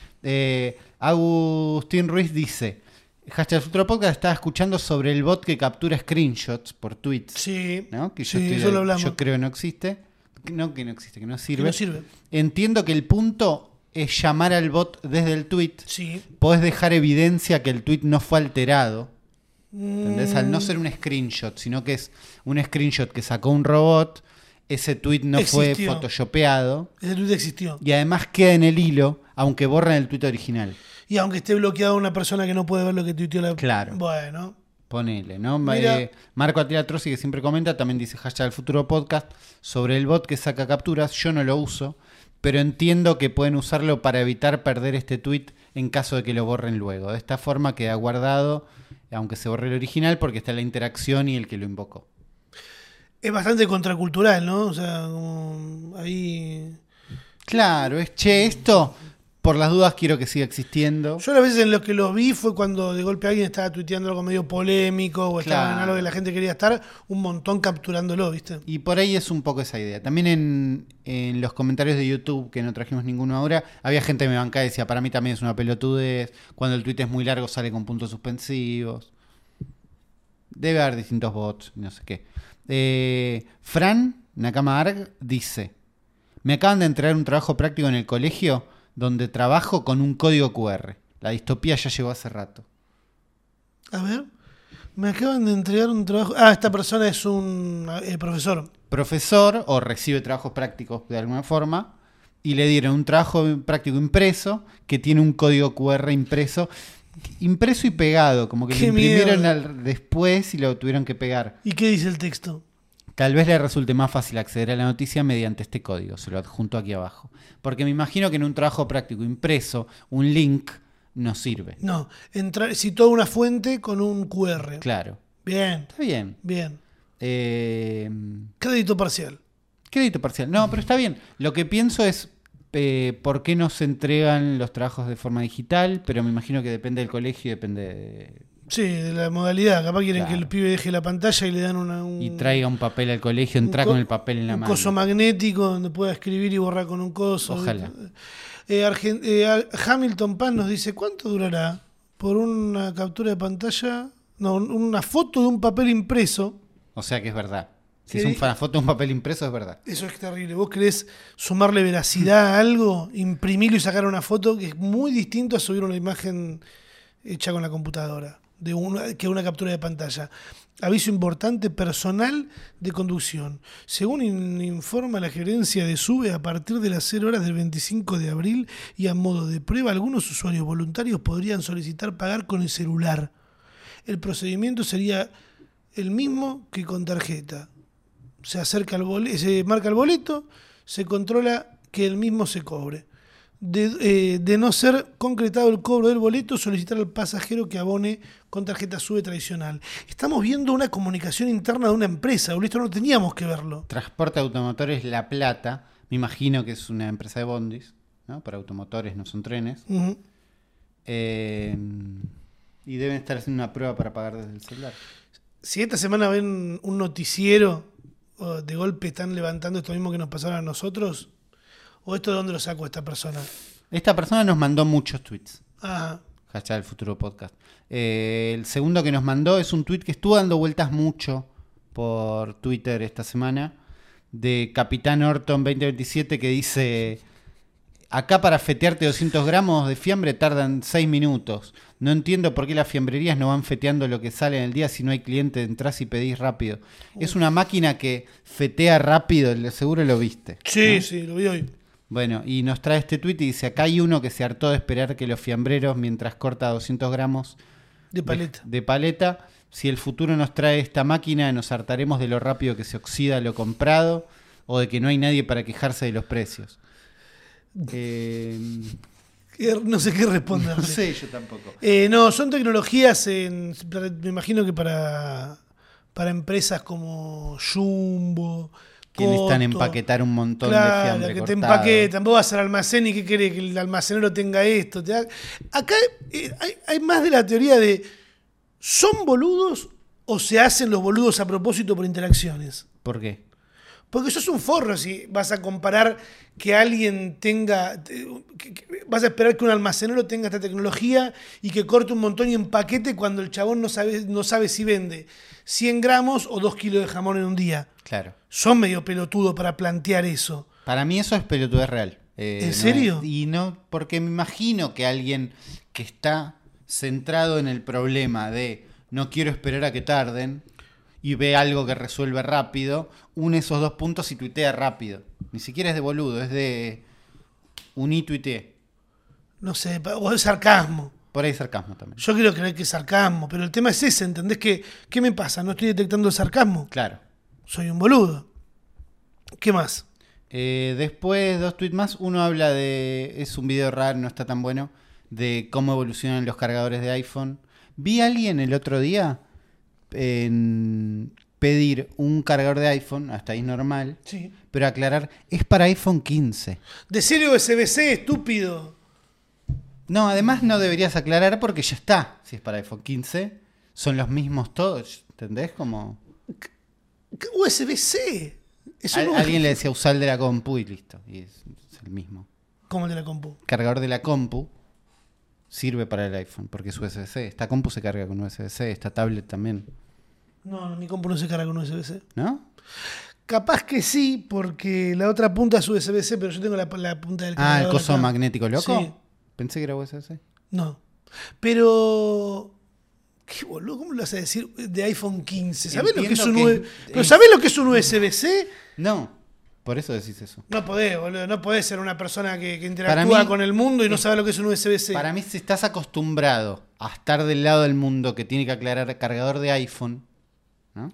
Agustín Ruiz dice: hashtag El Futuro Podcast estaba escuchando sobre el bot que captura screenshots por tweets. Sí, ¿No? Que sí, eso lo hablamos. yo creo no existe. No que no existe, que no Que sirve. no sirve. Entiendo que el punto es llamar al bot desde el tweet. Sí. Podés dejar evidencia que el tweet no fue alterado. ¿Entendés? Al no Mm, ser un screenshot, sino que es un screenshot que sacó un robot, ese tweet no fue Existió. photoshopeado ese tweet existió. y además queda en el hilo, aunque borran el tweet original. Y aunque esté bloqueado una persona que no puede ver lo que tuiteó la... Claro. Bueno. Ponele, ¿no? Mira. Marco Atila Trozzi, que siempre comenta, también dice hashtag El Futuro Podcast sobre el bot que saca capturas. Yo no lo uso, pero entiendo que pueden usarlo para evitar perder este tweet en caso de que lo borren luego. De esta forma queda guardado, aunque se borre el original, porque está la interacción y el que lo invocó. Es bastante contracultural, ¿no? O sea, como ahí... Claro, esto, por las dudas quiero que siga existiendo. Yo las veces en lo que lo vi fue cuando de golpe alguien estaba tuiteando algo medio polémico o estaba en Claro. algo que la gente quería estar, un montón capturándolo, ¿viste? Y por ahí es un poco esa idea. También en los comentarios de YouTube, que no trajimos ninguno ahora, había gente que me bancaba y decía, para mí también es una pelotudez. Cuando el tweet es muy largo sale con puntos suspensivos. Debe haber distintos bots, no sé qué. Fran Nakama Arg dice: me acaban de entregar un trabajo práctico en el colegio donde trabajo con un código QR. La distopía ya llegó hace rato. A ver, me acaban de entregar un trabajo... Ah, esta persona es un profesor. Profesor o recibe trabajos prácticos de alguna forma y le dieron un trabajo práctico impreso que tiene un código QR impreso y pegado, como que lo ¡Qué imprimieron miedo! después y lo tuvieron que pegar. ¿Y qué dice el texto? Tal vez le resulte más fácil acceder a la noticia mediante este código, se lo adjunto aquí abajo. Porque me imagino que en un trabajo práctico impreso un link no sirve. No, citó una fuente con un QR. Claro, Bien, está bien. bien. Eh, Crédito parcial. Crédito parcial. No, pero está bien. Lo que pienso es por qué no se entregan los trabajos de forma digital, pero me imagino que depende del colegio y depende Sí, de la modalidad. Capaz quieren Claro. que el pibe deje la pantalla y le dan un... y traiga un papel al colegio, un entra co- con el papel en la un mano. coso magnético donde pueda escribir y borrar con un coso. Ojalá. Hamilton Pan nos dice, ¿cuánto durará por una captura de pantalla? No, una foto de un papel impreso. O sea que es verdad. Si ¿Qué es una foto de un papel impreso, es verdad. Eso es terrible. ¿Vos querés sumarle veracidad a algo? Imprimirlo y sacar una foto que es muy distinto a subir una imagen hecha con la computadora, que una captura de pantalla. Aviso importante, personal de conducción. Según informa la gerencia de SUBE, a partir de las 0 horas del 25 de abril y a modo de prueba, algunos usuarios voluntarios podrían solicitar pagar con el celular. El procedimiento sería el mismo que con tarjeta. Se acerca se marca el boleto, se controla que el mismo se cobre. De no ser concretado el cobro del boleto, solicitar al pasajero que abone con tarjeta SUBE tradicional. Estamos viendo una comunicación interna de una empresa, esto no teníamos que verlo. Transporte Automotores La Plata, me imagino que es una empresa de bondis, ¿no? Para automotores, no son trenes. Ujú. Y deben estar haciendo una prueba para pagar desde el celular. Si esta semana ven un noticiero, o de golpe están levantando esto mismo que nos pasaron a nosotros, ¿o esto de dónde lo sacó esta persona? Esta persona nos mandó muchos tweets. Ah, Hashtag el futuro podcast. El segundo que nos mandó es un tweet que estuvo dando vueltas mucho por Twitter esta semana, de Capitán Orton 2027, que dice: acá para fetearte 200 gramos de fiambre tardan 6 minutos. No entiendo por qué las fiambrerías no van feteando lo que sale en el día. Si no hay cliente, entrás y pedís rápido. Es una máquina que fetea rápido, seguro lo viste. sí, ¿no? sí, lo vi hoy. Bueno, y nos trae este tuit y dice: acá hay uno que se hartó de esperar que los fiambreros, mientras corta 200 gramos De paleta. de paleta, si el futuro nos trae esta máquina, nos hartaremos de lo rápido que se oxida lo comprado o de que no hay nadie para quejarse de los precios. No sé qué responderle. No sé, yo tampoco. No, son tecnologías, me imagino que para empresas como Jumbo, Que necesitan Coto, empaquetar un montón de claro, fiambre que cortado. te empaquetan, vos vas al almacén y ¿qué querés? Que el almacenero tenga esto. Acá hay más de la teoría de ¿son boludos o se hacen los boludos a propósito por interacciones? ¿Por qué? Porque eso es un forro si vas a comparar que alguien tenga... vas a esperar que un almacenero tenga esta tecnología y que corte un montón y empaquete cuando el chabón no sabe si vende 100 gramos o 2 kilos de jamón en un día. Claro. Son medio pelotudos para plantear eso. Para mí eso es pelotudez real. ¿En serio? Y no, porque me imagino que alguien que está centrado en el problema de no quiero esperar a que tarden y ve algo que resuelve rápido, une esos dos puntos y tuitea rápido. Ni siquiera es de boludo, es de uní tuiteé. No sé, o es sarcasmo. Por ahí sarcasmo también. Yo quiero creer que es sarcasmo, pero el tema es ese, ¿entendés? ¿Qué me pasa? ¿No estoy detectando el sarcasmo? Claro. Soy un boludo. ¿Qué más? Después, 2 tweets más. Uno habla de... Es un video raro, no está tan bueno. De cómo evolucionan los cargadores de iPhone. Vi a alguien el otro día pedir un cargador de iPhone, hasta ahí normal, Sí. pero aclarar, es para iPhone 15. Decirle USB-C, estúpido. No, además no deberías aclarar porque ya está. Si es para iPhone 15, son los mismos todos, ¿entendés? Como... USB-C. Eso no Alguien le decía usar el de la compu y listo. Y es el mismo. ¿Cómo el de la compu? Cargador de la compu sirve para el iPhone porque es USB-C. Esta compu se carga con USB-C, esta tablet también. No, mi compu no se carga con USB-C. ¿No? Capaz que sí, porque la otra punta es USB-C, pero yo tengo la punta del cargador. Ah, el coso acá. magnético loco. Sí. Pensé que era USB-C. No. Pero... ¿Qué boludo? ¿Cómo lo vas a decir de iPhone 15? ¿Sabés lo que es un Entiendo ¿Pero sabés lo que es un USB-C? No, por eso decís eso. No podés, boludo. No podés ser una persona que Para interactúa mí, con el mundo y no sabe lo que es un USB-C. Para mí, si estás acostumbrado a estar del lado del mundo que tiene que aclarar cargador de iPhone, ¿no?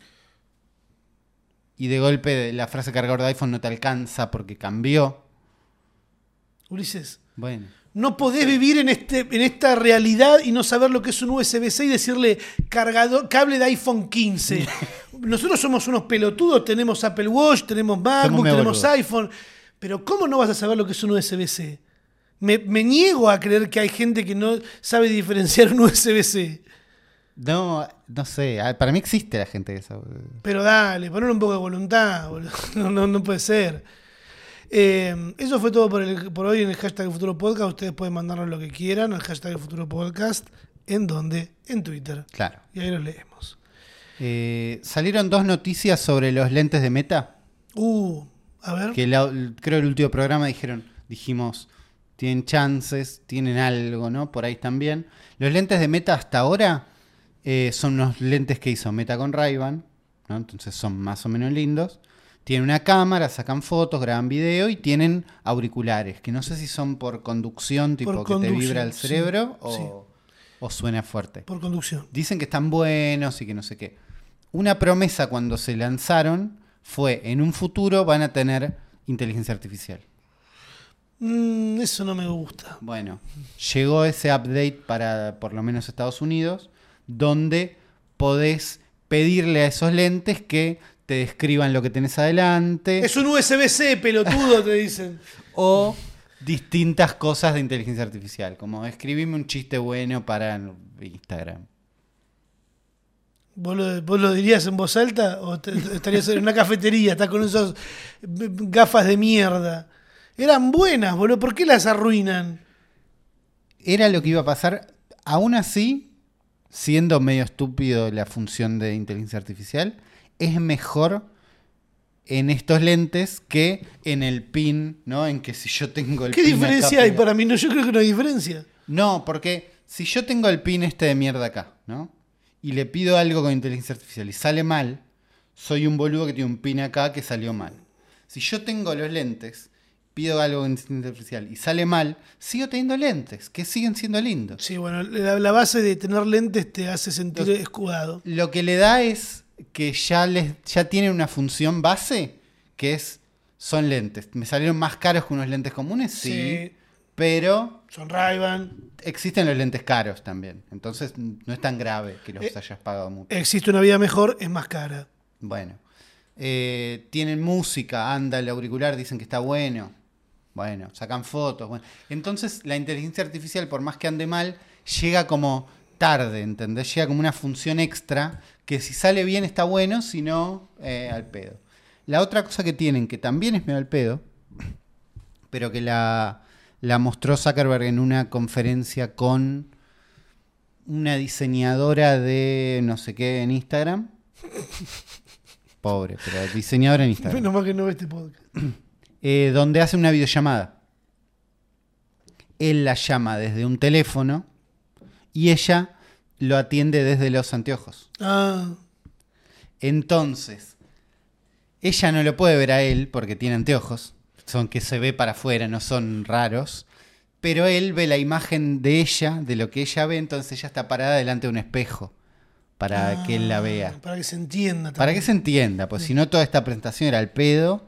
Y de golpe la frase cargador de iPhone no te alcanza porque cambió. Ulises, Bueno. no podés vivir en esta realidad y no saber lo que es un USB-C y decirle cable de iPhone 15. Nosotros somos unos pelotudos, tenemos Apple Watch, tenemos MacBook, medio tenemos boludos. iPhone. Pero ¿cómo no vas a saber lo que es un USB-C? Me niego a creer que hay gente que no sabe diferenciar un USB-C. No sé. Para mí existe la gente que sabe. Pero dale, ponle un poco de voluntad, boludo. No puede ser. Eso fue todo por hoy en el hashtag El Futuro Podcast. Ustedes pueden mandarnos lo que quieran al hashtag El Futuro Podcast. ¿En dónde? En Twitter. Claro. Y ahí los leemos. Salieron 2 noticias sobre los lentes de Meta. A ver. Que creo el último programa dijimos, tienen chances, tienen algo, ¿no? Por ahí también. Los lentes de Meta hasta ahora son unos lentes que hizo Meta con Ray-Ban, ¿no? Entonces son más o menos lindos. Tienen una cámara, sacan fotos, graban video y tienen auriculares, que no sé si son por conducción, tipo Por que te conducción, vibra el cerebro sí, o suena fuerte. Por conducción. Dicen que están buenos y que no sé qué. Una promesa cuando se lanzaron fue, en un futuro van a tener inteligencia artificial. Eso no me gusta. Bueno, llegó ese update para por lo menos Estados Unidos, donde podés pedirle a esos lentes que te describan lo que tenés adelante. Es un USB-C, pelotudo, te dicen. O distintas cosas de inteligencia artificial, como escribime un chiste bueno para Instagram. ¿Vos lo dirías en voz alta o estarías en una cafetería, estás con esos gafas de mierda? Eran buenas, boludo, ¿por qué las arruinan? Era lo que iba a pasar, aún así, siendo medio estúpido la función de inteligencia artificial, es mejor en estos lentes que en el pin, ¿no? En que si yo tengo el ¿Qué pin diferencia acá, hay? Para mí no, yo creo que no hay diferencia. No, porque si yo tengo el pin este de mierda acá, ¿no? Y le pido algo con inteligencia artificial y sale mal, soy un boludo que tiene un pin acá que salió mal. Si yo tengo los lentes, pido algo con inteligencia artificial y sale mal, sigo teniendo lentes, que siguen siendo lindos. Sí, bueno, la base de tener lentes te hace sentir escudado. Lo que le da es que ya tienen una función base, que son lentes. ¿Me salieron más caros que unos lentes comunes? Sí. Pero son Ray-Ban. Existen los lentes caros también. Entonces no es tan grave que los hayas pagado mucho. Existe una vida mejor, es más cara. Bueno. Tienen música, anda el auricular, dicen que está bueno. Bueno, sacan fotos. Bueno. Entonces la inteligencia artificial, por más que ande mal, llega como tarde, ¿entendés? Llega como una función extra que si sale bien está bueno, si no, al pedo. La otra cosa que tienen, que también es medio al pedo, pero que la mostró Zuckerberg en una conferencia con una diseñadora de no sé qué en Instagram. Pobre, pero diseñadora en Instagram. Menos mal que no ve este podcast. Donde hace una videollamada. Él la llama desde un teléfono y ella lo atiende desde los anteojos. Ah. Entonces, ella no lo puede ver a él porque tiene anteojos. Son que se ve para afuera, no son raros. Pero él ve la imagen de ella, de lo que ella ve, entonces ella está parada delante de un espejo para que él la vea. Para que se entienda también. Para que se entienda, pues si no toda esta presentación era al pedo.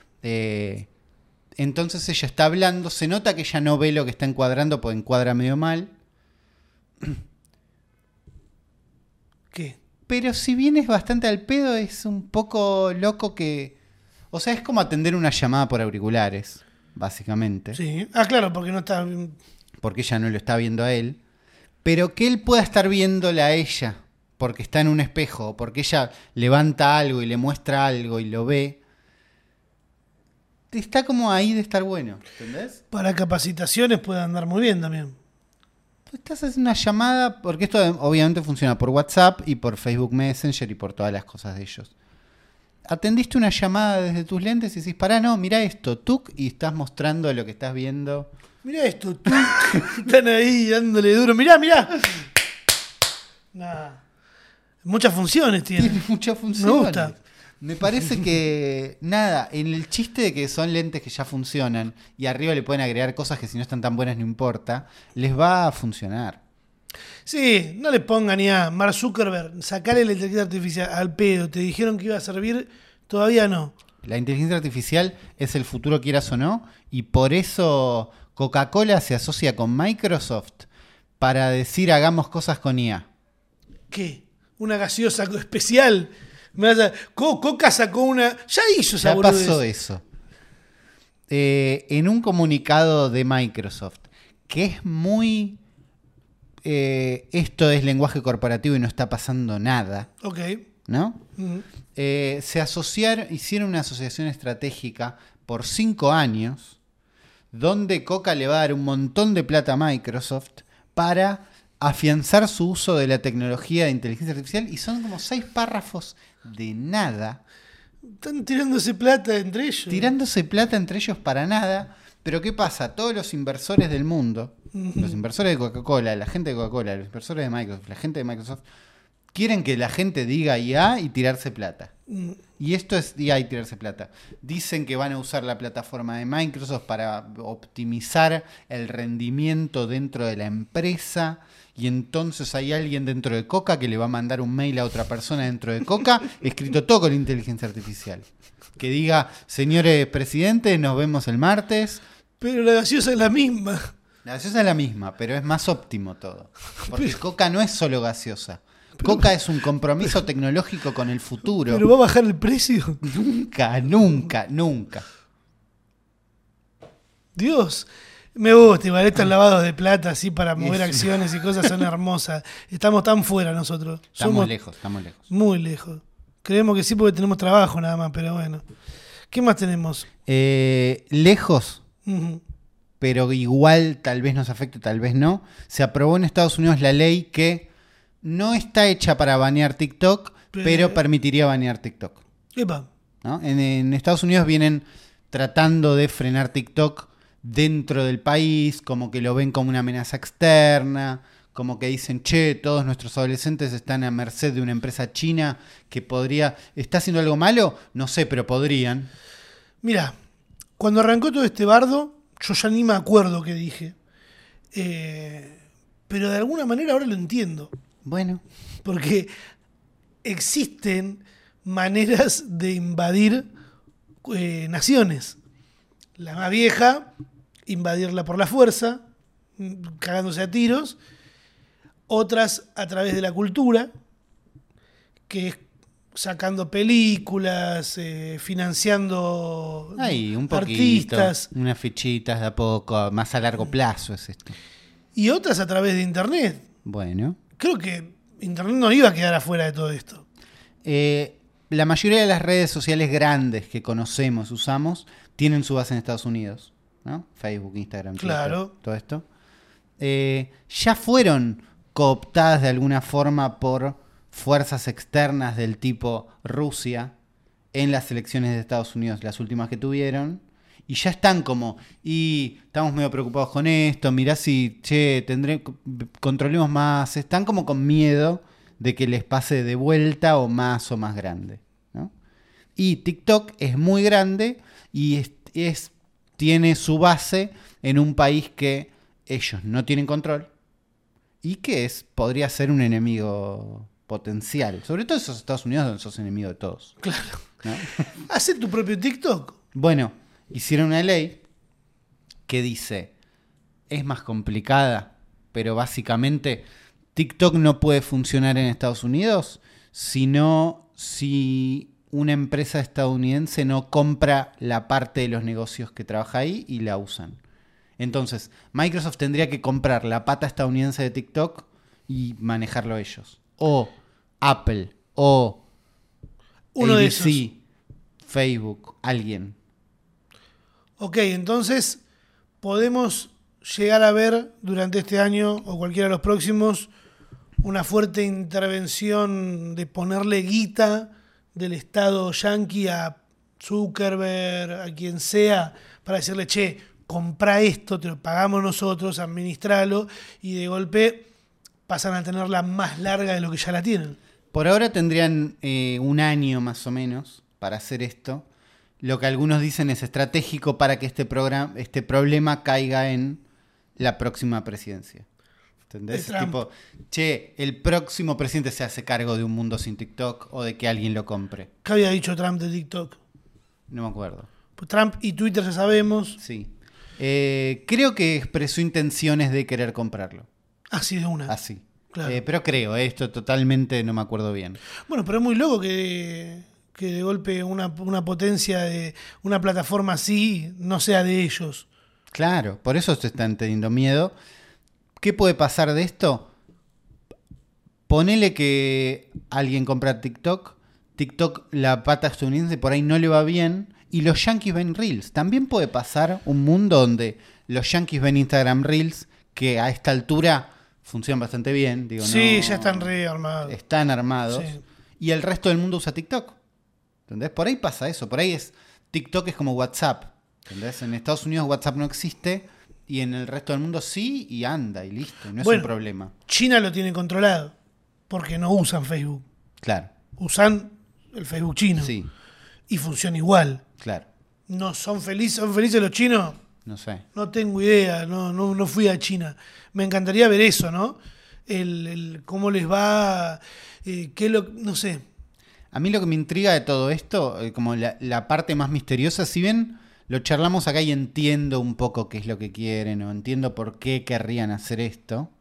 Entonces ella está hablando, se nota que ella no ve lo que está encuadrando porque encuadra medio mal. ¿Qué? Pero si bien es bastante al pedo, es un poco loco que... O sea, es como atender una llamada por auriculares, básicamente. Sí. Ah, claro, porque no está... Porque ella no lo está viendo a él. Pero que él pueda estar viéndola a ella, porque está en un espejo, porque ella levanta algo y le muestra algo y lo ve. Está como ahí de estar bueno, ¿entendés? Para capacitaciones puede andar muy bien también. Estás haciendo una llamada, porque esto obviamente funciona por WhatsApp y por Facebook Messenger y por todas las cosas de ellos. Atendiste una llamada desde tus lentes y decís, pará, no, mirá esto, tuc, y estás mostrando lo que estás viendo. Mirá esto, tuc. Están ahí dándole duro. Mirá. Nah. Muchas funciones tiene. Tiene muchas funciones. Me gusta. Me parece que, nada, en el chiste de que son lentes que ya funcionan y arriba le pueden agregar cosas que si no están tan buenas no importa, les va a funcionar. Sí, no le pongan ni a Mark Zuckerberg, sacale la inteligencia artificial al pedo. Te dijeron que iba a servir, todavía no. La inteligencia artificial es el futuro, quieras o no, y por eso Coca-Cola se asocia con Microsoft para decir hagamos cosas con IA. ¿Qué? ¿Una gaseosa especial? Coca sacó una... Ya hizo esa Ya boludez. pasó eso. En un comunicado de Microsoft, que es muy... esto es lenguaje corporativo y no está pasando nada. Ok. ¿No? Uh-huh. Hicieron una asociación estratégica por 5 años, donde Coca le va a dar un montón de plata a Microsoft para afianzar su uso de la tecnología de inteligencia artificial, y son como 6 párrafos de nada. Están tirándose plata entre ellos. Tirándose plata entre ellos para nada. Pero ¿qué pasa? Todos los inversores del mundo, los inversores de Coca-Cola, la gente de Coca-Cola, los inversores de Microsoft, la gente de Microsoft, quieren que la gente diga IA y tirarse plata. Y esto es IA y tirarse plata. Dicen que van a usar la plataforma de Microsoft para optimizar el rendimiento dentro de la empresa. Y entonces hay alguien dentro de Coca que le va a mandar un mail a otra persona dentro de Coca, escrito todo con inteligencia artificial. Que diga, señores presidentes, nos vemos el martes. Pero la gaseosa es la misma. La gaseosa es la misma, pero es más óptimo todo. Porque Coca no es solo gaseosa. Coca es un compromiso tecnológico con el futuro. ¿Pero va a bajar el precio? Nunca. Dios, me gusta, igual estos lavados de plata así para mover Es- acciones y cosas son hermosas. Estamos tan fuera nosotros. Estamos lejos, estamos lejos. Muy lejos. Creemos que sí porque tenemos trabajo nada más, pero bueno. ¿Qué más tenemos? Lejos, Ujú. pero igual tal vez nos afecte, tal vez no. Se aprobó en Estados Unidos la ley que no está hecha para banear TikTok, pero permitiría banear TikTok. Epa. ¿No? En Estados Unidos vienen tratando de frenar TikTok dentro del país, como que lo ven como una amenaza externa, como que dicen, che, todos nuestros adolescentes están a merced de una empresa china que podría... ¿Está haciendo algo malo? No sé, pero podrían. Mira, cuando arrancó todo este bardo, yo ya ni me acuerdo qué dije. Pero de alguna manera ahora lo entiendo. Bueno, Porque existen maneras de invadir naciones. La más vieja, invadirla por la fuerza, cagándose a tiros. Otras a través de la cultura, que es sacando películas, financiando ahí, un poquito, artistas. unas fichitas de a poco, más a largo plazo es esto. Y otras a través de Internet. Bueno. Creo que Internet no iba a quedar afuera de todo esto. La mayoría de las redes sociales grandes que conocemos, usamos, tienen su base en Estados Unidos, ¿no? Facebook, Instagram, Twitter, Claro. todo esto. Ya fueron cooptadas de alguna forma por fuerzas externas del tipo Rusia en las elecciones de Estados Unidos, las últimas que tuvieron, y ya están como, y estamos medio preocupados con esto, mirá si, che, controlemos más, están como con miedo de que les pase de vuelta o más grande, ¿no? Y TikTok es muy grande y tiene su base en un país que ellos no tienen control y que podría ser un enemigo potencial. Sobre todo esos Estados Unidos donde sos enemigo de todos. Claro. ¿No? Hace tu propio TikTok. Bueno, hicieron una ley que dice, es más complicada, pero básicamente TikTok no puede funcionar en Estados Unidos sino si una empresa estadounidense no compra la parte de los negocios que trabaja ahí y la usan. Entonces, Microsoft tendría que comprar la pata estadounidense de TikTok y manejarlo ellos. O Apple, o Uno de ABC, esos. Facebook, alguien. Ok, entonces podemos llegar a ver durante este año o cualquiera de los próximos una fuerte intervención de ponerle guita del Estado yanqui a Zuckerberg, a quien sea, para decirle, che, comprá esto, te lo pagamos nosotros, administralo, y de golpe pasan a tenerla más larga de lo que ya la tienen. Por ahora tendrían un año más o menos para hacer esto. Lo que algunos dicen es estratégico para que este problema caiga en la próxima presidencia. ¿Entendés? Trump. Tipo, che, el próximo presidente se hace cargo de un mundo sin TikTok o de que alguien lo compre. ¿Qué había dicho Trump de TikTok? No me acuerdo. Pues Trump y Twitter ya sabemos. Sí. Creo que expresó intenciones de querer comprarlo. Así de una. Así. Claro. Pero creo, esto totalmente no me acuerdo bien. Bueno, pero es muy loco que de golpe una potencia de una plataforma así no sea de ellos. Claro, por eso se están teniendo miedo. ¿Qué puede pasar de esto? Ponele que alguien compra TikTok, la pata estadounidense por ahí no le va bien y los yankees ven Reels. También puede pasar un mundo donde los yankees ven Instagram Reels, que a esta altura funcionan bastante bien. Digo, Sí, no, ya están re armados. están armados. Sí. Y el resto del mundo usa TikTok. ¿Entendés? Por ahí pasa eso. Por ahí TikTok es como WhatsApp. ¿Entendés? En Estados Unidos WhatsApp no existe y en el resto del mundo sí y anda y listo. No es Bueno. un problema. China lo tiene controlado porque no usan Facebook. Claro. Usan el Facebook chino. Sí, Y funciona igual. claro. ¿No son felices los chinos? No sé. No tengo idea, no fui a China. Me encantaría ver eso, ¿no? El cómo les va, no sé. A mí lo que me intriga de todo esto, como la parte más misteriosa, si bien lo charlamos acá y entiendo un poco qué es lo que quieren o entiendo por qué querrían hacer esto,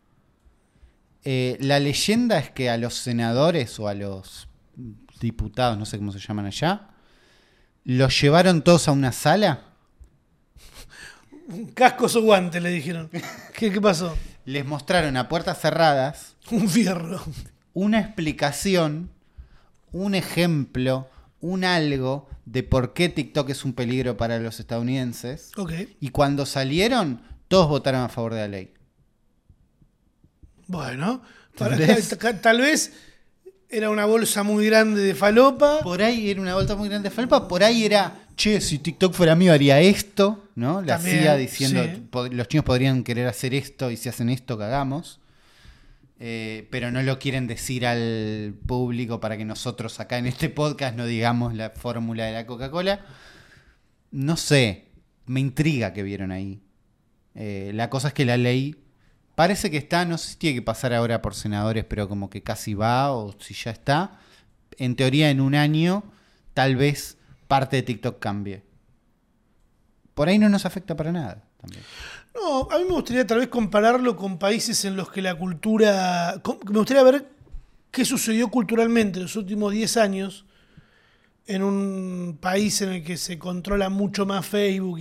la leyenda es que a los senadores o a los diputados, no sé cómo se llaman allá, los llevaron todos a una sala Cascos o guantes, le dijeron. ¿Qué pasó? Les mostraron a puertas cerradas Un fierro. una explicación, un ejemplo, un algo de por qué TikTok es un peligro para los estadounidenses. Ok. Y cuando salieron, todos votaron a favor de la ley. Bueno, ¿Entendés? tal vez era una bolsa muy grande de falopa. Por ahí era una vuelta muy grande de falpa, por ahí era, che, si TikTok fuera mío haría esto, ¿no? La También, CIA diciendo, sí. los chinos podrían querer hacer esto y si hacen esto, cagamos. Pero no lo quieren decir al público para que nosotros acá en este podcast no digamos la fórmula de la Coca-Cola. No sé, me intriga que vieron ahí. La cosa es que la ley parece que está, no sé si tiene que pasar ahora por senadores, pero como que casi va o si ya está. En teoría en un año tal vez parte de TikTok cambie. Por ahí no nos afecta para nada también. No, a mí me gustaría tal vez compararlo con países en los que la cultura... Me gustaría ver qué sucedió culturalmente en los últimos 10 años en un país en el que se controla mucho más Facebook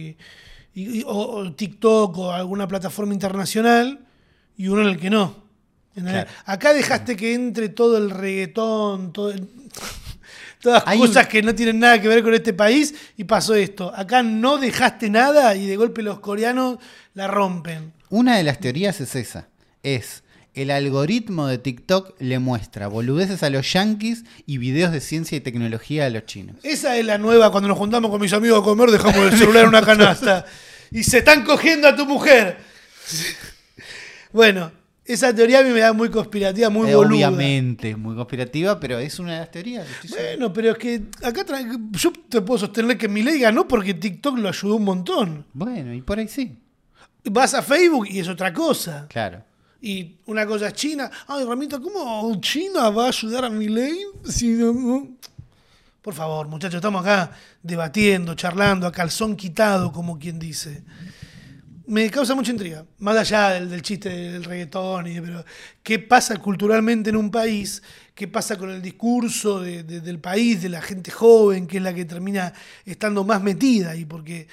o TikTok o alguna plataforma internacional y uno en el que no. Claro. Acá dejaste que entre todo el reggaetón, todas Hay cosas que no tienen nada que ver con este país y pasó esto. Acá no dejaste nada y de golpe los coreanos la rompen. Una de las teorías es esa. Es el algoritmo de TikTok le muestra boludeces a los yanquis y videos de ciencia y tecnología a los chinos. Esa es la nueva, cuando nos juntamos con mis amigos a comer, dejamos el celular en una canasta. Y se están cogiendo a tu mujer. Bueno, esa teoría a mí me da muy conspirativa, muy boluda. Obviamente, muy conspirativa, pero es una de las teorías. Estoy seguro. Bueno, pero es que acá yo te puedo sostener que Milei ganó porque TikTok lo ayudó un montón. Bueno, y por ahí sí. Vas a Facebook y es otra cosa. Claro. Y una cosa es China. Ay, Ramita, ¿cómo China va a ayudar a Milei? Si no? Por favor, muchachos, estamos acá debatiendo, charlando, a calzón quitado, como quien dice. Me causa mucha intriga, más allá del chiste del reggaetón, pero ¿qué pasa culturalmente en un país? ¿Qué pasa con el discurso del país, de la gente joven, que es la que termina estando más metida ahí? Porque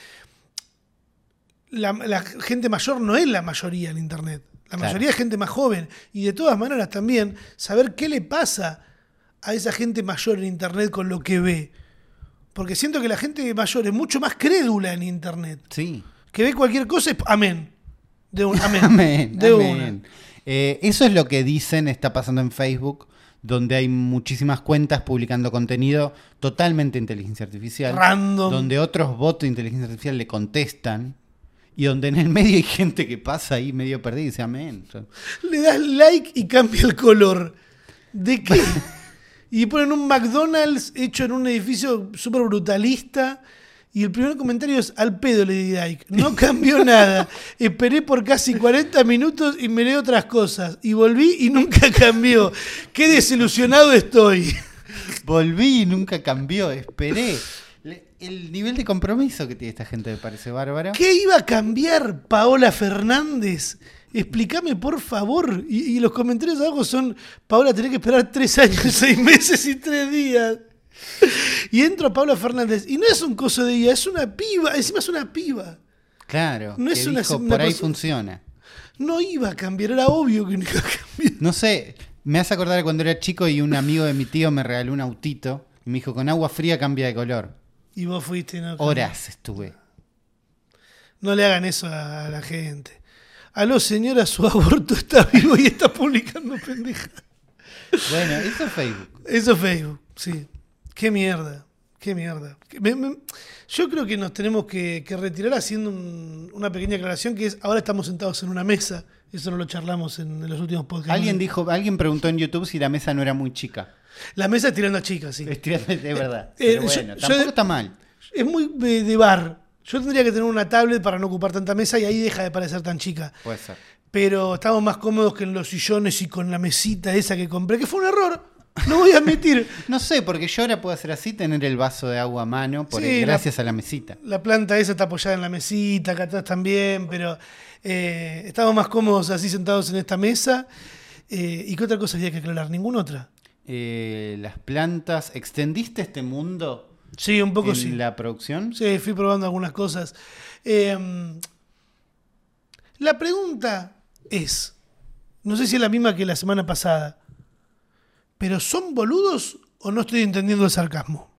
la gente mayor no es la mayoría en Internet. La mayoría es gente más joven. Y de todas maneras también saber qué le pasa a esa gente mayor en Internet con lo que ve. Porque siento que la gente mayor es mucho más crédula en Internet. Sí. Que ve cualquier cosa y amén. De un amén. Amén, De amén. Eso es lo que dicen, está pasando en Facebook, donde hay muchísimas cuentas publicando contenido totalmente de inteligencia artificial. Random. Donde otros bots de inteligencia artificial le contestan. Y donde en el medio hay gente que pasa ahí medio perdida y dice amén. Le das like y cambia el color. ¿De qué? Y ponen un McDonald's hecho en un edificio súper brutalista. Y el primer comentario es: al pedo le di like. No cambió nada. Esperé por casi 40 minutos y miré otras cosas. Y volví y nunca cambió. Qué desilusionado estoy. Volví y nunca cambió. Esperé. El nivel de compromiso que tiene esta gente me parece bárbaro. ¿Qué iba a cambiar Paola Fernández? Explícame, por favor. Y los comentarios abajo son: Paola, tenés que esperar 3 años, 6 meses y 3 días. Y entro a Paola Fernández y no es un coso de ella, es una piba. Encima es una piba. Claro, No que es una dijo, una por ahí persona- funciona. No iba a cambiar, era obvio que no iba a cambiar. No sé, me hace acordar de cuando era chico y un amigo de mi tío me regaló un autito y me dijo, con agua fría cambia de color. Y vos fuiste, ¿no? Horas estuve. No le hagan eso a la gente. Aló, señora, su aborto está vivo y está publicando pendeja. Bueno, eso es Facebook. Eso es Facebook, sí. Qué mierda, qué mierda. Yo creo que nos tenemos que retirar haciendo una pequeña aclaración, que es: ahora estamos sentados en una mesa. Eso no lo charlamos en los últimos podcasts. Alguien preguntó en YouTube si la mesa no era muy chica. La mesa es tirando a chicas, sí. Es verdad. Pero bueno, yo tampoco está mal. Es muy de bar. Yo tendría que tener una tablet para no ocupar tanta mesa y ahí deja de parecer tan chica. Puede ser. Pero estamos más cómodos que en los sillones y con la mesita esa que compré, que fue un error. Lo voy a admitir. No sé, porque yo ahora puedo hacer así, tener el vaso de agua a mano, Sí, gracias a la mesita. La planta esa está apoyada en la mesita, acá atrás también, pero estamos más cómodos así sentados en esta mesa. ¿Y qué otra cosa había que aclarar? ¿Ninguna otra? Las plantas, ¿extendiste este mundo Sí, un poco en sí. la producción. Sí, fui probando algunas cosas. La pregunta es, no sé si es la misma que la semana pasada, pero ¿son boludos o no estoy entendiendo el sarcasmo?